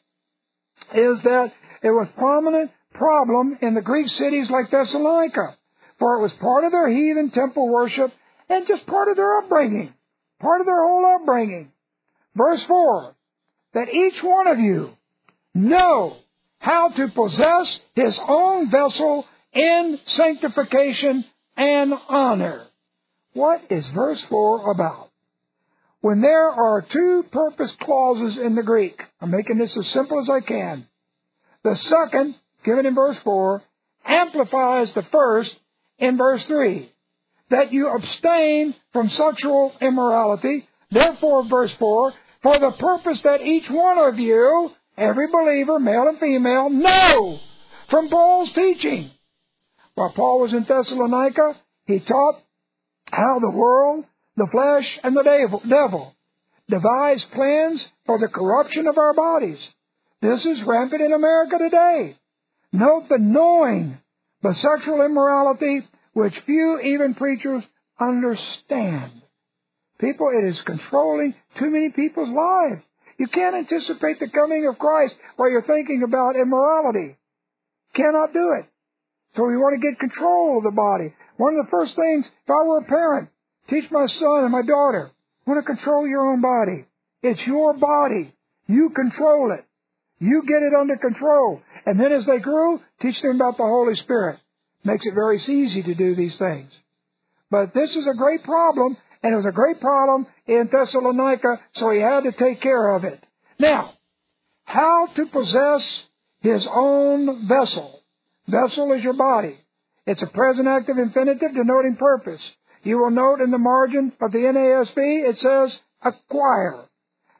Speaker 1: is that it was a prominent problem in the Greek cities like Thessalonica. For it was part of their heathen temple worship and just part of their upbringing. Part of their whole upbringing. Verse four. That each one of you know how to possess his own vessel in sanctification and honor. What is verse four about? When there are two purpose clauses in the Greek, I'm making this as simple as I can. The second, given in verse four, amplifies the first in verse three. That you abstain from sexual immorality. Therefore, verse four, for the purpose that each one of you, every believer, male and female, know from Paul's teaching. While Paul was in Thessalonica, he taught how the world, the flesh, and the devil devise plans for the corruption of our bodies. This is rampant in America today. Note the knowing, the sexual immorality, which few, even preachers, understand. People, it is controlling too many people's lives. You can't anticipate the coming of Christ while you're thinking about immorality. Cannot do it. So we want to get control of the body. One of the first things, if I were a parent, teach my son and my daughter, you want to control your own body. It's your body. You control it. You get it under control. And then as they grew, teach them about the Holy Spirit. Makes it very easy to do these things. But this is a great problem, and it was a great problem in Thessalonica, so he had to take care of it. Now, how to possess his own vessel. Vessel is your body. It's a present active infinitive denoting purpose. You will note in the margin of the N A S B, it says acquire.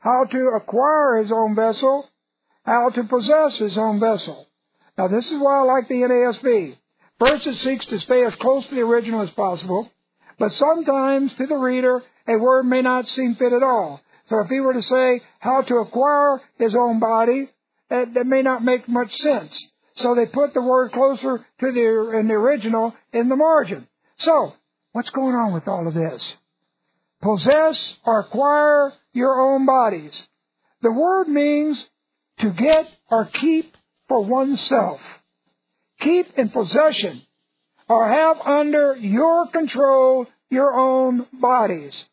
Speaker 1: how to acquire his own vessel, how to possess his own vessel. Now, this is why I like the N A S B. First, it seeks to stay as close to the original as possible, but sometimes to the reader, a word may not seem fit at all. So if he were to say how to acquire his own body, that, that may not make much sense. So they put the word closer to the, in the original in the margin. So, what's going on with all of this? Possess or acquire your own bodies. The word means to get or keep for oneself. Keep in possession or have under your control your own bodies.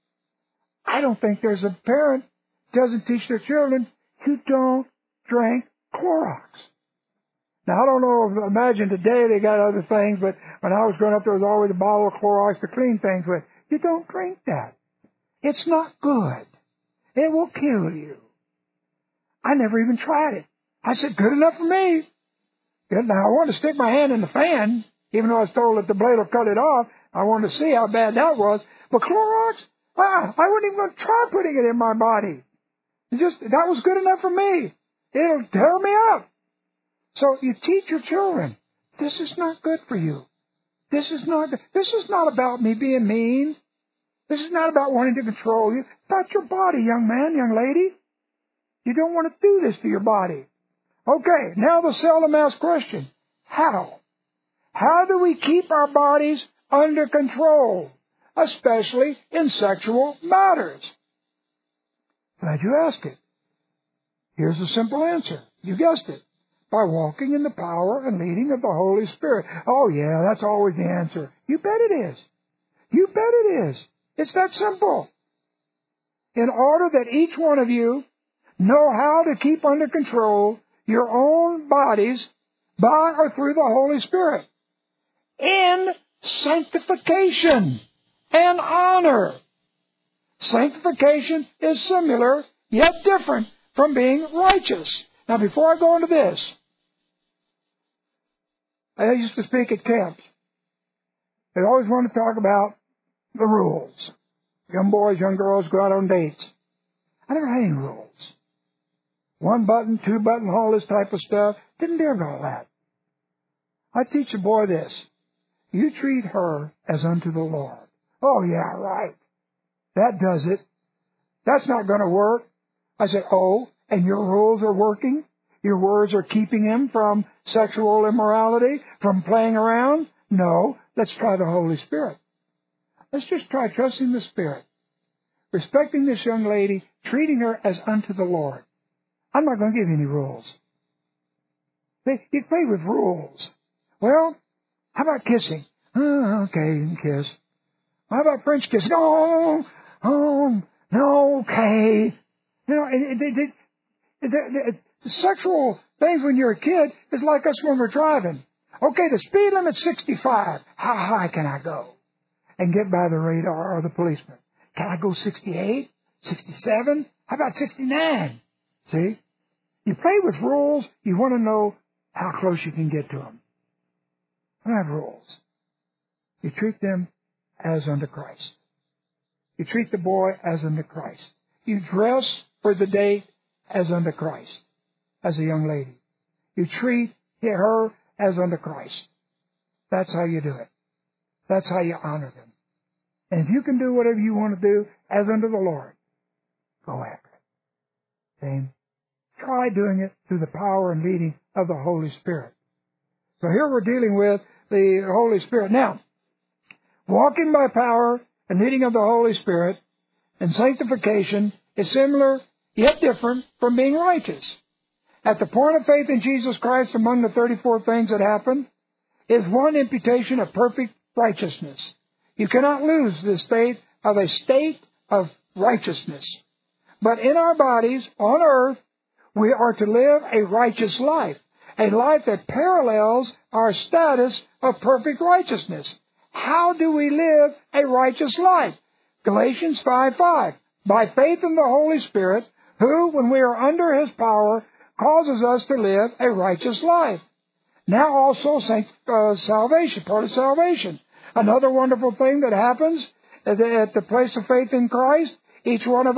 Speaker 1: I don't think there's a parent who doesn't teach their children, you don't drink Clorox. Now, I don't know, imagine today they got other things, but when I was growing up, there was always a bottle of Clorox to clean things with. You don't drink that. It's not good. It will kill you. I never even tried it. I said, good enough for me. Good. Now, I wanted to stick my hand in the fan, even though I was told that the blade will cut it off. I wanted to see how bad that was. But Clorox, ah, I wouldn't even going to try putting it in my body. It just, that was good enough for me. It'll tear me up. So you teach your children, this is not good for you. This is not, this is not about me being mean. This is not about wanting to control you. It's about your body, young man, young lady. You don't want to do this to your body. Okay, now the seldom asked question. How? How do we keep our bodies under control, especially in sexual matters? Glad you asked it. Here's a simple answer. You guessed it. By walking in the power and leading of the Holy Spirit. Oh, yeah, that's always the answer. You bet it is. You bet it is. It's that simple. In order that each one of you know how to keep under control your own bodies by or through the Holy Spirit in sanctification and honor. Sanctification is similar, yet different from being righteous. Now, before I go into this, I used to speak at camps. They always want to talk about the rules. Young boys, young girls go out on dates. I never had any rules. One button, two button, all this type of stuff. Didn't dare all that. I teach a boy this. You treat her as unto the Lord. Oh, yeah, right. That does it. That's not going to work. I said, oh, and your rules are working? Your words are keeping him from sexual immorality, from playing around? No. Let's try the Holy Spirit. Let's just try trusting the Spirit. Respecting this young lady, treating her as unto the Lord. I'm not going to give you any rules. You play with rules. Well, how about kissing? Oh, okay, you can kiss. How about French kissing? Oh, oh, no, okay. You know, it, it, it, it, it, the sexual things when you're a kid is like us when we're driving. Okay, the speed limit's sixty-five. How high can I go? And get by the radar or the policeman. Can I go sixty-eight? sixty-seven? How about sixty-nine? See? You play with rules, you want to know how close you can get to them. I don't have rules. You treat them as unto Christ. You treat the boy as unto Christ. You dress for the date as unto Christ, as a young lady. You treat her as unto Christ. That's how you do it. That's how you honor them. And if you can do whatever you want to do as unto the Lord, go after it. See? Try doing it through the power and leading of the Holy Spirit. So here we're dealing with the Holy Spirit. Now, walking by power and leading of the Holy Spirit and sanctification is similar yet different from being righteous. At the point of faith in Jesus Christ, among the thirty-four things that happen, is one imputation of perfect righteousness. You cannot lose the state of a state of righteousness. But in our bodies on earth, we are to live a righteous life, a life that parallels our status of perfect righteousness. How do we live a righteous life? Galatians five five. By faith in the Holy Spirit, who, when we are under His power, causes us to live a righteous life. Now also uh, salvation, part of salvation. Another wonderful thing that happens at the, at the place of faith in Christ, each one of us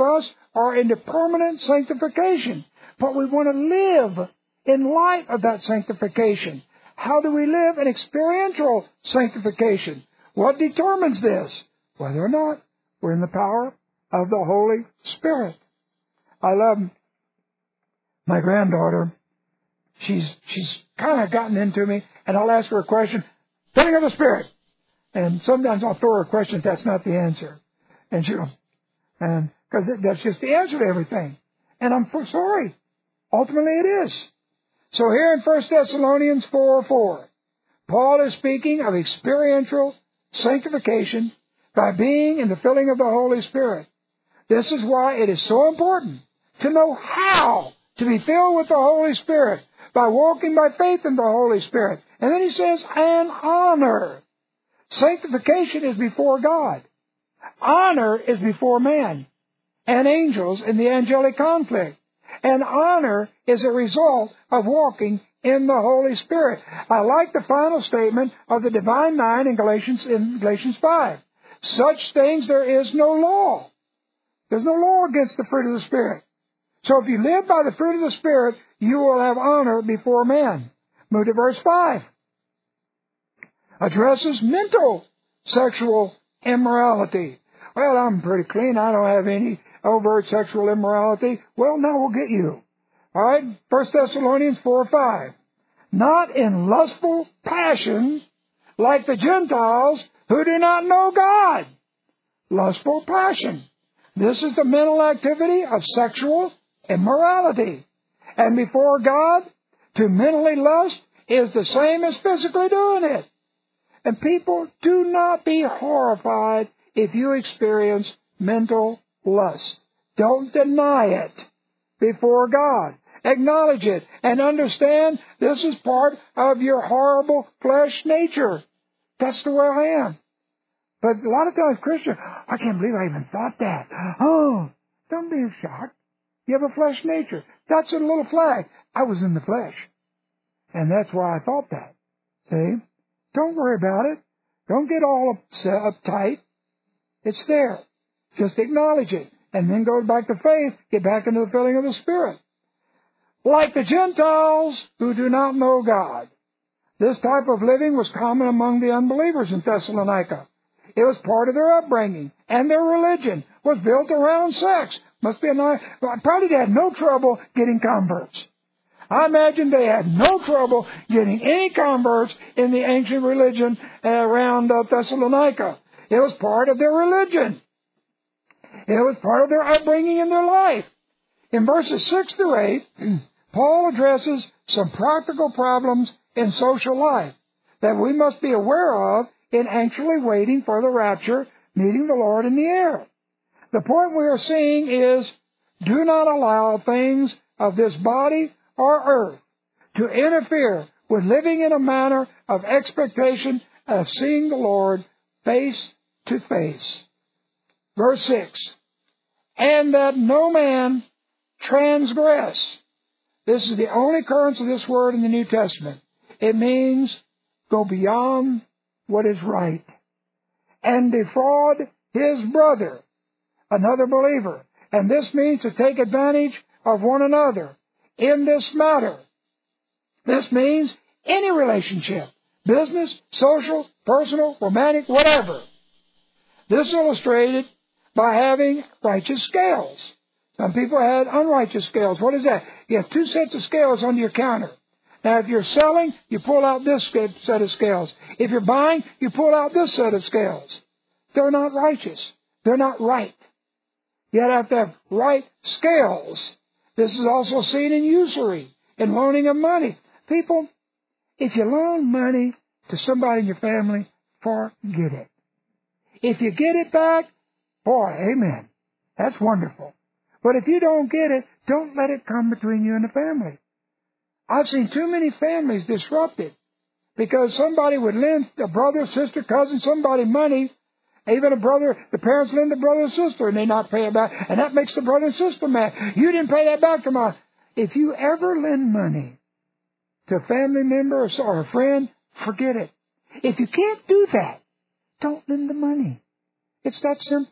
Speaker 1: are into permanent sanctification. But we want to live in light of that sanctification. How do we live? An experiential sanctification. What determines this? Whether or not we're in the power of the Holy Spirit. I love my granddaughter. She's she's kind of gotten into me, and I'll ask her a question, filling of the Spirit. And sometimes I'll throw her a question if that's not the answer. And she'll, and because that's just the answer to everything. And I'm sorry. Ultimately it is. So here in First Thessalonians four four, Paul is speaking of experiential sanctification by being in the filling of the Holy Spirit. This is why it is so important to know how to be filled with the Holy Spirit, by walking by faith in the Holy Spirit. And then he says, and honor. Sanctification is before God. Honor is before man and angels in the angelic conflict. And honor is a result of walking in the Holy Spirit. I like the final statement of the Divine Nine in Galatians, in Galatians five. Such things there is no law. There's no law against the fruit of the Spirit. So if you live by the fruit of the Spirit, you will have honor before men. Move to verse five. Addresses mental sexual immorality. Well, I'm pretty clean. I don't have any overt sexual immorality. Well, now we'll get you. All right, First Thessalonians four five. Not in lustful passion like the Gentiles who do not know God. Lustful passion. This is the mental activity of sexual immorality. And before God, to mentally lust is the same as physically doing it. And people, do not be horrified if you experience mental lust. Don't deny it before God. Acknowledge it and understand this is part of your horrible flesh nature. That's the way I am. But a lot of times Christians, I can't believe I even thought that. Oh, don't be shocked. You have a flesh nature. That's a little flag. I was in the flesh. And that's why I thought that. See? Don't worry about it. Don't get all upset, uptight. It's there. Just acknowledge it. And then go back to faith. Get back into the filling of the Spirit. Like the Gentiles who do not know God. This type of living was common among the unbelievers in Thessalonica. It was part of their upbringing. And their religion was built around sex. Must be a nice... Probably they had no trouble getting converts. I imagine they had no trouble getting any converts in the ancient religion around uh, Thessalonica. It was part of their religion. It was part of their upbringing in their life. In verses six through eight, Paul addresses some practical problems in social life that we must be aware of in actually waiting for the rapture, meeting the Lord in the air. The point we are seeing is, do not allow things of this body or earth to interfere with living in a manner of expectation of seeing the Lord face to face. Verse six, and that no man transgress. This is the only occurrence of this word in the New Testament. It means go beyond what is right and defraud his brother, another believer. And this means to take advantage of one another in this matter. This means any relationship, business, social, personal, romantic, whatever. This is illustrated by having righteous scales. Some people had unrighteous scales. What is that? You have two sets of scales on your counter. Now, if you're selling, you pull out this set of scales. If you're buying, you pull out this set of scales. They're not righteous. They're not right. You have to have right scales. This is also seen in usury, in loaning of money. People, if you loan money to somebody in your family, forget it. If you get it back, boy, amen. That's wonderful. But if you don't get it, don't let it come between you and the family. I've seen too many families disrupted because somebody would lend a brother, sister, cousin, somebody money. Even a brother, the parents lend a brother or sister and they not pay it back. And that makes the brother and sister mad. You didn't pay that back to my... If you ever lend money to a family member or a friend, forget it. If you can't do that, don't lend the money. It's that simple.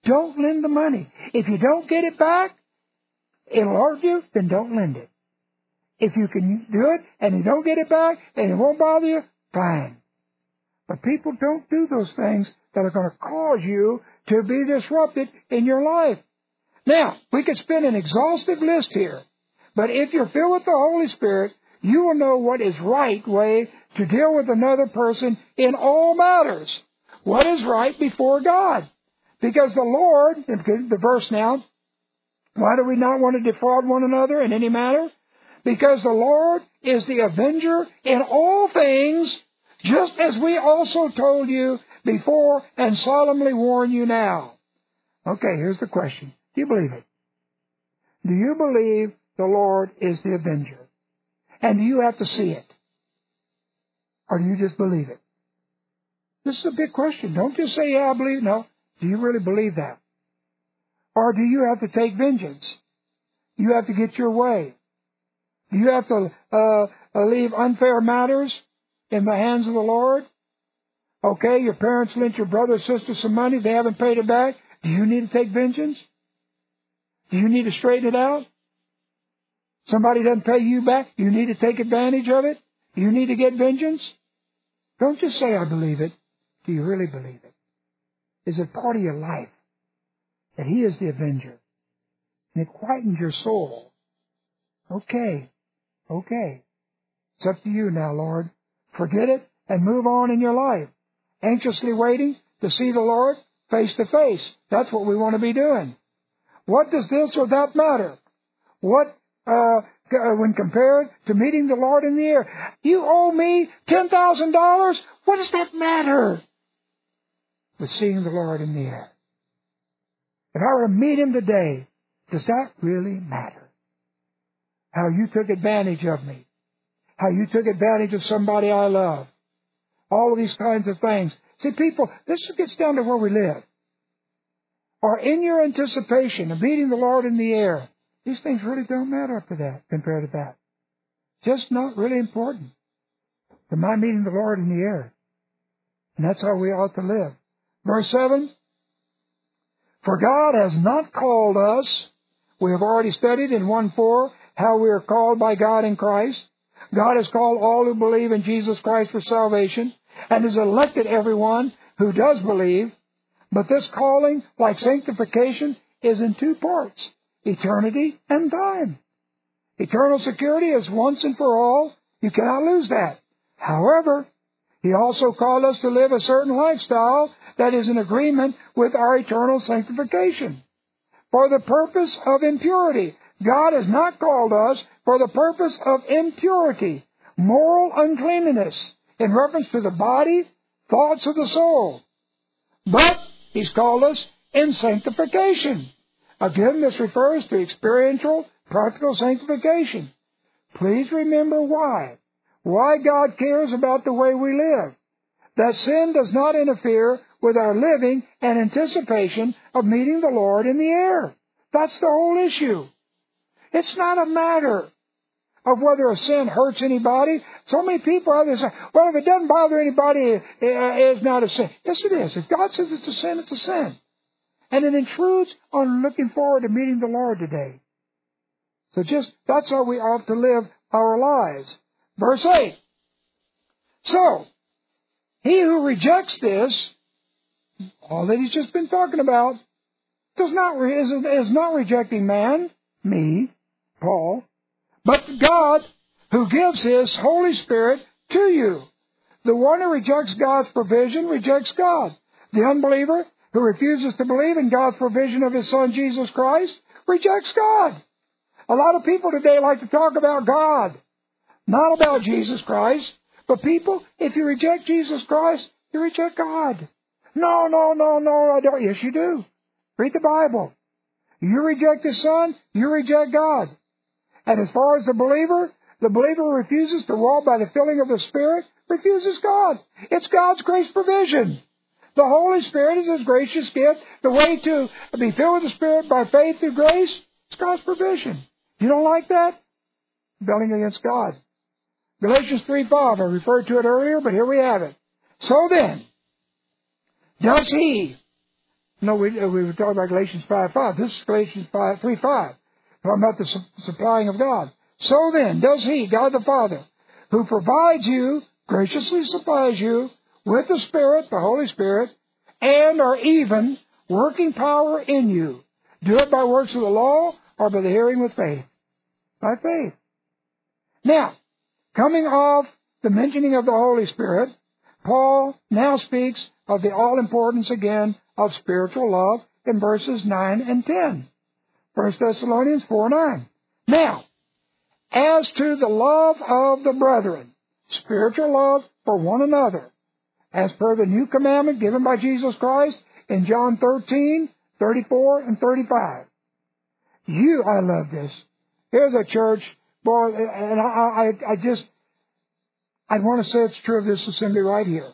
Speaker 1: Don't lend the money. If you don't get it back, it'll hurt you, then don't lend it. If you can do it and you don't get it back and it won't bother you, fine. But people don't do those things that are going to cause you to be disrupted in your life. Now, we could spend an exhaustive list here, but if you're filled with the Holy Spirit, you will know what is right way to deal with another person in all matters. What is right before God? Because the Lord, the verse now, why do we not want to defraud one another in any matter? Because the Lord is the avenger in all things, just as we also told you before and solemnly warn you now. Okay, here's the question. Do you believe it? Do you believe the Lord is the avenger? And do you have to see it? Or do you just believe it? This is a big question. Don't just say, yeah, I believe. No. Do you really believe that? Or do you have to take vengeance? You have to get your way. Do you have to uh, leave unfair matters in the hands of the Lord? Okay, your parents lent your brother or sister some money. They haven't paid it back. Do you need to take vengeance? Do you need to straighten it out? Somebody doesn't pay you back. You need to take advantage of it. You need to get vengeance. Don't just say, I believe it. Do you really believe it? Is it part of your life that He is the avenger? And it quietens your soul. Okay. Okay. It's up to you now, Lord. Forget it and move on in your life. Anxiously waiting to see the Lord face to face. That's what we want to be doing. What does this or that matter? What, uh, when compared to meeting the Lord in the air? You owe me ten thousand dollars? What does that matter with seeing the Lord in the air? If I were to meet Him today, does that really matter? How you took advantage of me. How you took advantage of somebody I love. All of these kinds of things. See, people, this gets down to where we live. Or in your anticipation of meeting the Lord in the air, these things really don't matter up to that, compared to that. Just not really important. To my meeting the Lord in the air. And that's how we ought to live. Verse seven. For God has not called us. We have already studied in one four how we are called by God in Christ. God has called all who believe in Jesus Christ for salvation and has elected everyone who does believe. But this calling, like sanctification, is in two parts, eternity and time. Eternal security is once and for all. You cannot lose that. However, He also called us to live a certain lifestyle that is in agreement with our eternal sanctification. For the purpose of impurity. God has not called us for the purpose of impurity, moral uncleanness, in reference to the body, thoughts of the soul. But He's called us in sanctification. Again, this refers to experiential, practical sanctification. Please remember why. Why God cares about the way we live. That sin does not interfere with our living and anticipation of meeting the Lord in the air. That's the whole issue. It's not a matter of whether a sin hurts anybody. So many people have this, well, if it doesn't bother anybody, it's not a sin. Yes, it is. If God says it's a sin, it's a sin. And it intrudes on looking forward to meeting the Lord today. So just, that's how we ought to live our lives. Verse eight. So, he who rejects this, all that he's just been talking about, does not is, is not rejecting man, me, Paul, but God who gives His Holy Spirit to you. The one who rejects God's provision rejects God. The unbeliever who refuses to believe in God's provision of His Son Jesus Christ rejects God. A lot of people today like to talk about God, not about Jesus Christ. But people, if you reject Jesus Christ, you reject God. No, no, no, no, I don't. Yes, you do. Read the Bible. You reject His Son, you reject God. And as far as the believer, the believer refuses to walk by the filling of the Spirit, refuses God. It's God's grace provision. The Holy Spirit is His gracious gift. The way to be filled with the Spirit by faith through grace, it's God's provision. You don't like that? Rebelling against God. Galatians three five, I referred to it earlier, but here we have it. So then, does he, No, we, we were talking about Galatians five five. This is Galatians five, three five. Talking about the su- supplying of God. So then, does He, God the Father, who provides you, graciously supplies you with the Spirit, the Holy Spirit, and are even working power in you. Do it by works of the law or by the hearing with faith. By faith. Now, coming off the mentioning of the Holy Spirit, Paul now speaks of the all-importance again of spiritual love in verses nine and ten. First Thessalonians four nine. Now, as to the love of the brethren, spiritual love for one another, as per the new commandment given by Jesus Christ in John thirteen, thirty-four, and thirty-five. You, I love this. Here's a church, boy, and I, I, I just, I want to say it's true of this assembly right here.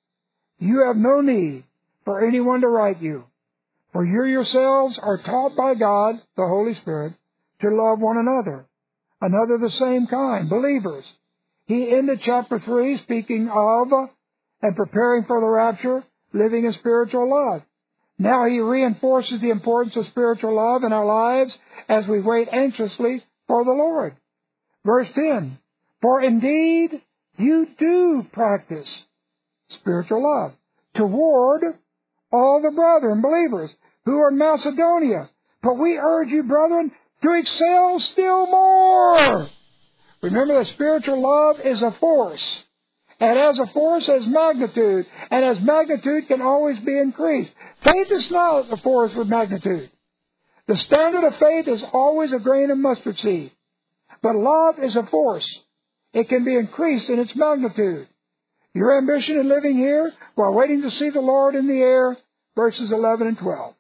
Speaker 1: You have no need for anyone to write you, for you yourselves are taught by God, the Holy Spirit, to love one another, another the same kind, believers. He ended chapter three speaking of and preparing for the rapture, living in spiritual love. Now he reinforces the importance of spiritual love in our lives as we wait anxiously for the Lord. Verse ten, for indeed you do practice spiritual love toward all the brethren, believers, who are in Macedonia. But we urge you, brethren, to excel still more. Remember that spiritual love is a force. And as a force has magnitude, and as magnitude can always be increased. Faith is not a force with magnitude. The standard of faith is always a grain of mustard seed. But love is a force. It can be increased in its magnitude. Your ambition in living here while waiting to see the Lord in the air, verses eleven and twelve.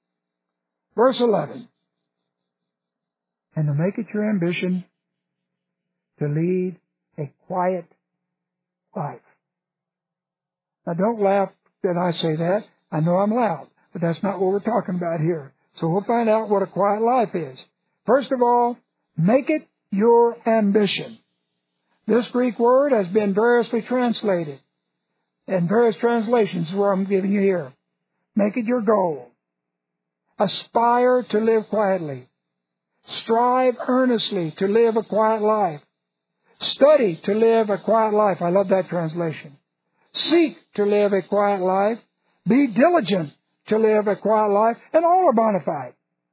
Speaker 1: Verse eleven. And to make it your ambition to lead a quiet life. Now don't laugh that I say that. I know I'm loud, but that's not what we're talking about here. So we'll find out what a quiet life is. First of all, make it your ambition. This Greek word has been variously translated. In various translations is where I'm giving you here. Make it your goal. Aspire to live quietly. Strive earnestly to live a quiet life. Study to live a quiet life. I love that translation. Seek to live a quiet life. Be diligent to live a quiet life. And all are bona fide.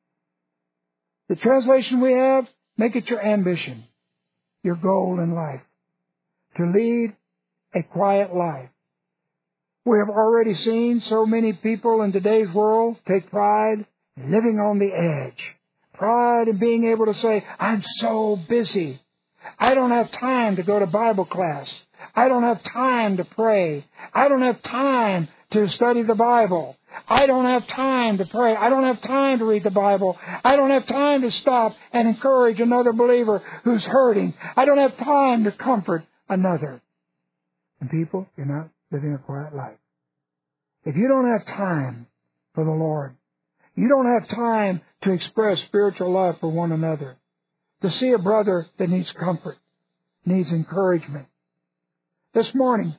Speaker 1: The translation we have, make it your ambition, your goal in life, to lead a quiet life. We have already seen so many people in today's world take pride in living on the edge. Pride in being able to say, I'm so busy. I don't have time to go to Bible class. I don't have time to pray. I don't have time to study the Bible. I don't have time to pray. I don't have time to read the Bible. I don't have time to stop and encourage another believer who's hurting. I don't have time to comfort another. And people, you're not living a quiet life. If you don't have time for the Lord, you don't have time to express spiritual love for one another, to see a brother that needs comfort, needs encouragement. This morning,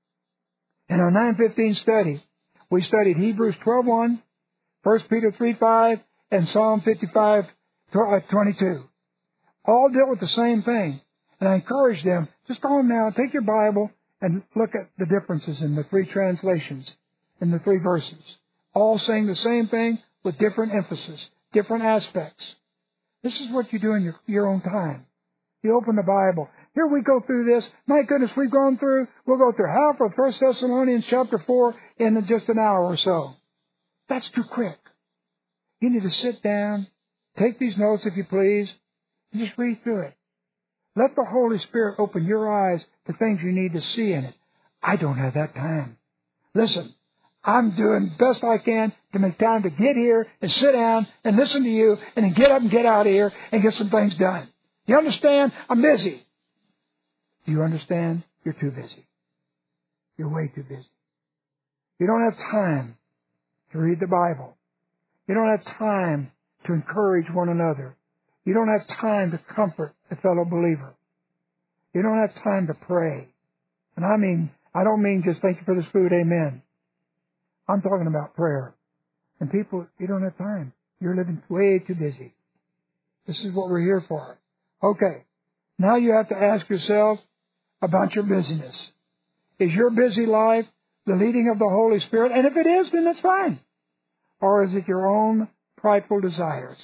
Speaker 1: in our nine fifteen study, we studied Hebrews twelve one, First Peter three five, and Psalm fifty-five twenty-two. All dealt with the same thing. And I encourage them, just go home now, take your Bible, and look at the differences in the three translations, in the three verses. All saying the same thing with different emphasis, different aspects. This is what you do in your, your own time. You open the Bible. Here we go through this. My goodness, we've gone through, we'll go through half of First Thessalonians chapter four in just an hour or so. That's too quick. You need to sit down, take these notes if you please, and just read through it. Let the Holy Spirit open your eyes to things you need to see in it. I don't have that time. Listen, I'm doing the best I can to make time to get here and sit down and listen to you and then get up and get out of here and get some things done. You understand? I'm busy. Do you understand? You're too busy. You're way too busy. You don't have time to read the Bible. You don't have time to encourage one another. You don't have time to comfort a fellow believer. You don't have time to pray. And I mean, I don't mean just thank you for this food, amen. I'm talking about prayer. And people, you don't have time. You're living way too busy. This is what we're here for. Okay. Now you have to ask yourself about your busyness. Is your busy life the leading of the Holy Spirit? And if it is, then it's fine. Or is it your own prideful desires?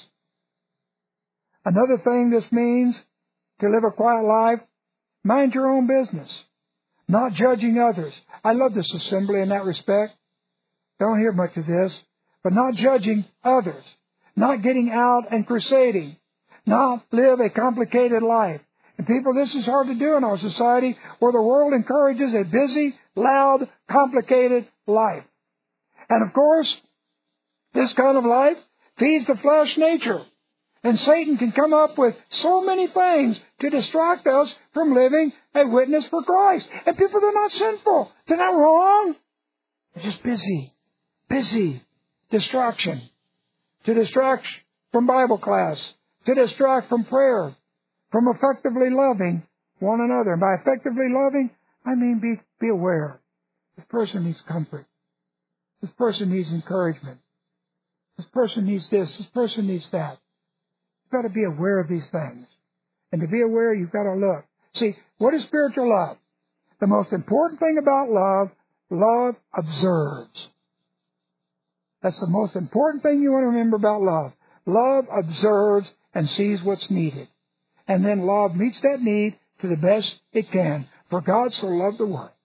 Speaker 1: Another thing this means to live a quiet life, mind your own business, not judging others. I love this assembly in that respect. Don't hear much of this, but not judging others, not getting out and crusading, not live a complicated life. And people, this is hard to do in our society where the world encourages a busy, loud, complicated life. And of course, this kind of life feeds the flesh nature. And Satan can come up with so many things to distract us from living a witness for Christ. And people, they're not sinful. They're not wrong. They're just busy. Busy. Distraction. To distract from Bible class. To distract from prayer. From effectively loving one another. And by effectively loving, I mean be, be aware. This person needs comfort. This person needs encouragement. This person needs this. This person needs that. You've got to be aware of these things. And to be aware, you've got to look. See, what is spiritual love? The most important thing about love, love observes. That's the most important thing you want to remember about love. Love observes and sees what's needed. And then love meets that need to the best it can. For God so loved the world.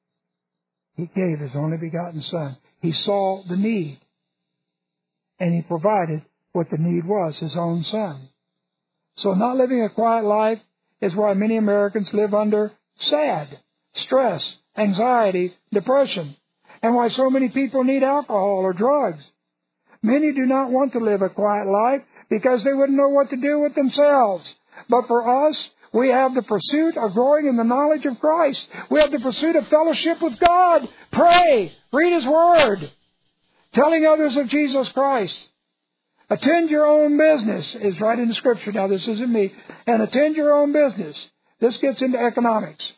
Speaker 1: He gave His only begotten Son. He saw the need. And He provided what the need was, His own Son. So not living a quiet life is why many Americans live under sad, stress, anxiety, depression, and why so many people need alcohol or drugs. Many do not want to live a quiet life because they wouldn't know what to do with themselves. But for us, we have the pursuit of growing in the knowledge of Christ. We have the pursuit of fellowship with God. Pray. Read His Word. Telling others of Jesus Christ. Attend your own business is right in the Scripture. Now, this isn't me. And attend your own business. This gets into economics.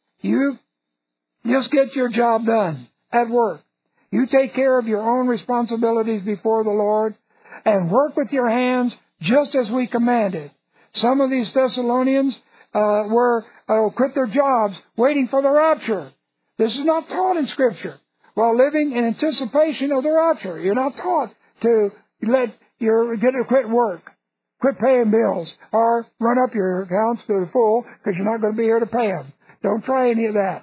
Speaker 1: You just get your job done at work. You take care of your own responsibilities before the Lord and work with your hands just as we commanded. Some of these Thessalonians uh, were uh, quit their jobs waiting for the rapture. This is not taught in Scripture. While living in anticipation of the rapture, you're not taught to let your get to quit work, quit paying bills, or run up your accounts to the full because you're not going to be here to pay them. Don't try any of that.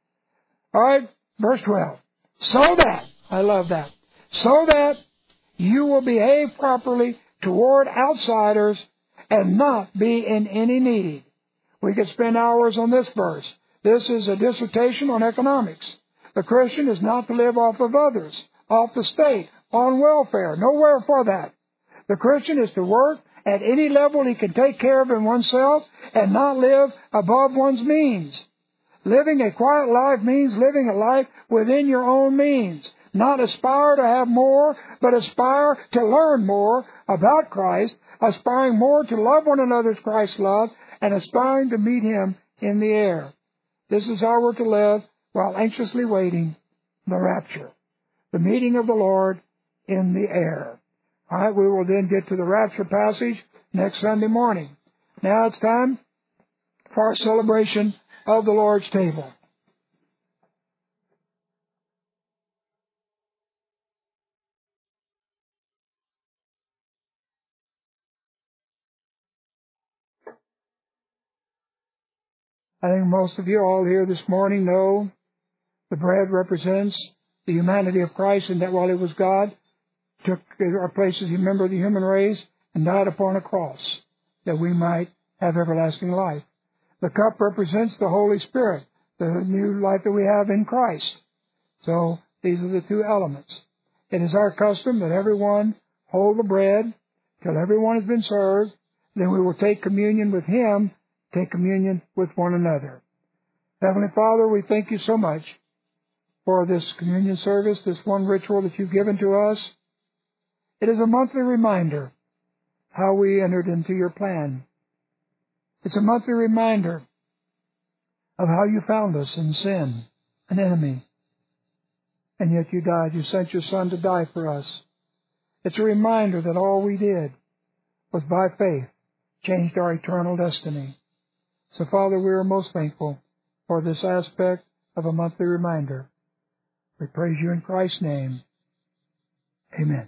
Speaker 1: All right, verse twelve. So that, I love that, so that you will behave properly toward outsiders and not be in any need. We could spend hours on this verse. This is a dissertation on economics. The Christian is not to live off of others, off the state, on welfare. Nowhere for that. The Christian is to work at any level he can take care of in oneself and not live above one's means. Living a quiet life means living a life within your own means. Not aspire to have more, but aspire to learn more about Christ, aspiring more to love one another as Christ loved, and aspiring to meet Him in the air. This is how we're to live while anxiously waiting the rapture, the meeting of the Lord in the air. All right, we will then get to the rapture passage next Sunday morning. Now it's time for our celebration of the Lord's table. I think most of you all here this morning know the bread represents the humanity of Christ, and that while He was God, took our place as a member of the human race and died upon a cross that we might have everlasting life. The cup represents the Holy Spirit, the new life that we have in Christ. So these are the two elements. It is our custom that everyone hold the bread till everyone has been served. Then we will take communion with Him, take communion with one another. Heavenly Father, we thank You so much for this communion service, this one ritual that You've given to us. It is a monthly reminder how we entered into Your plan. It's a monthly reminder of how You found us in sin, an enemy. And yet You died. You sent Your Son to die for us. It's a reminder that all we did was by faith changed our eternal destiny. So, Father, we are most thankful for this aspect of a monthly reminder. We praise you in Christ's name. Amen.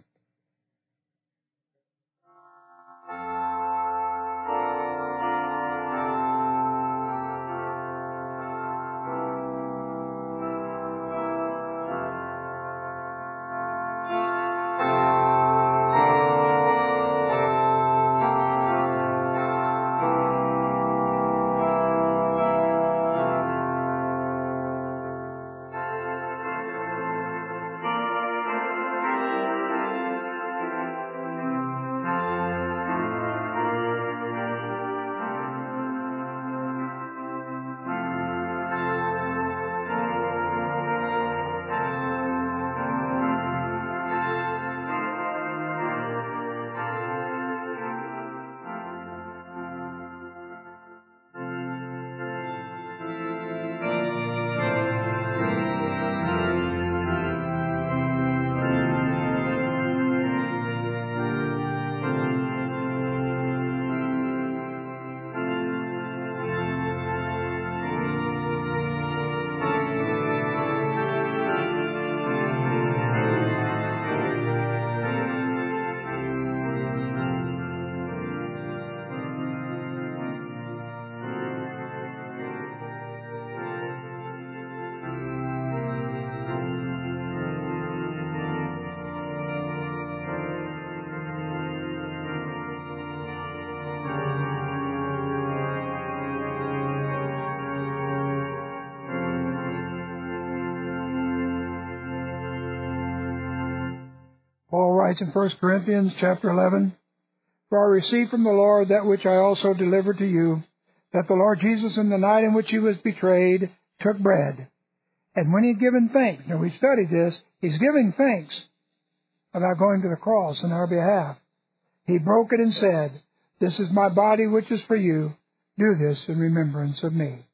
Speaker 1: Paul writes in First Corinthians chapter eleven, For I received from the Lord that which I also delivered to you, that the Lord Jesus in the night in which he was betrayed took bread. And when he had given thanks, now we studied this, he's giving thanks about going to the cross on our behalf. He broke it and said, This is my body which is for you. Do this in remembrance of me.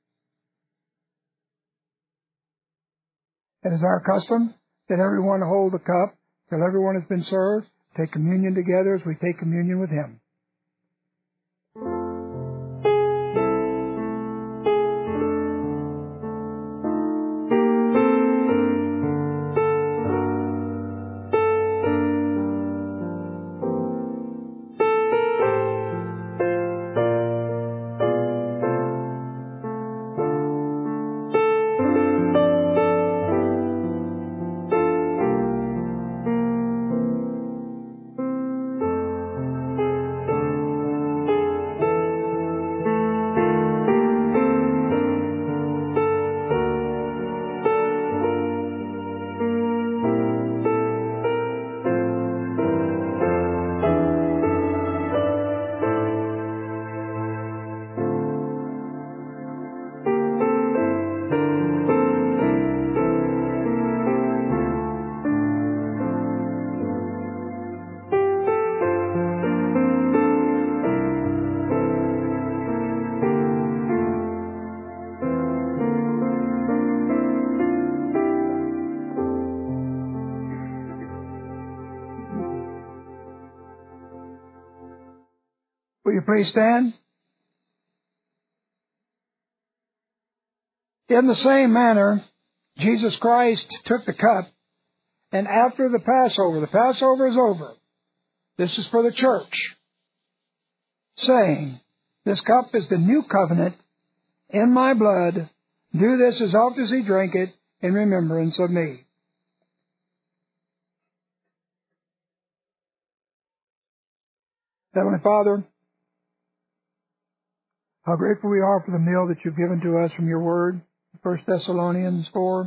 Speaker 1: It is our custom that everyone hold the cup till everyone has been served. Take communion together as we take communion with him. Will you please stand? In the same manner, Jesus Christ took the cup, and after the Passover, the Passover is over. This is for the church, saying, This cup is the new covenant in my blood. Do this as often as you drink it in remembrance of me. Heavenly Father, how grateful we are for the meal that you've given to us from your word, First Thessalonians four.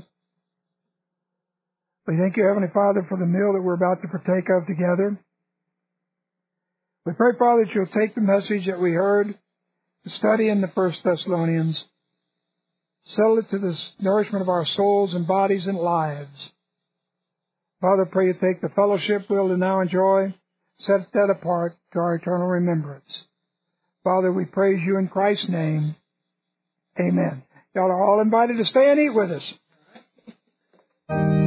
Speaker 1: We thank you, Heavenly Father, for the meal that we're about to partake of together. We pray, Father, that you'll take the message that we heard, the study in the First Thessalonians, settle it to the nourishment of our souls and bodies and lives. Father, pray you take the fellowship we'll now enjoy, set that apart to our eternal remembrance. Father, we praise you in Christ's name. Amen. Y'all are all invited to stay and eat with us.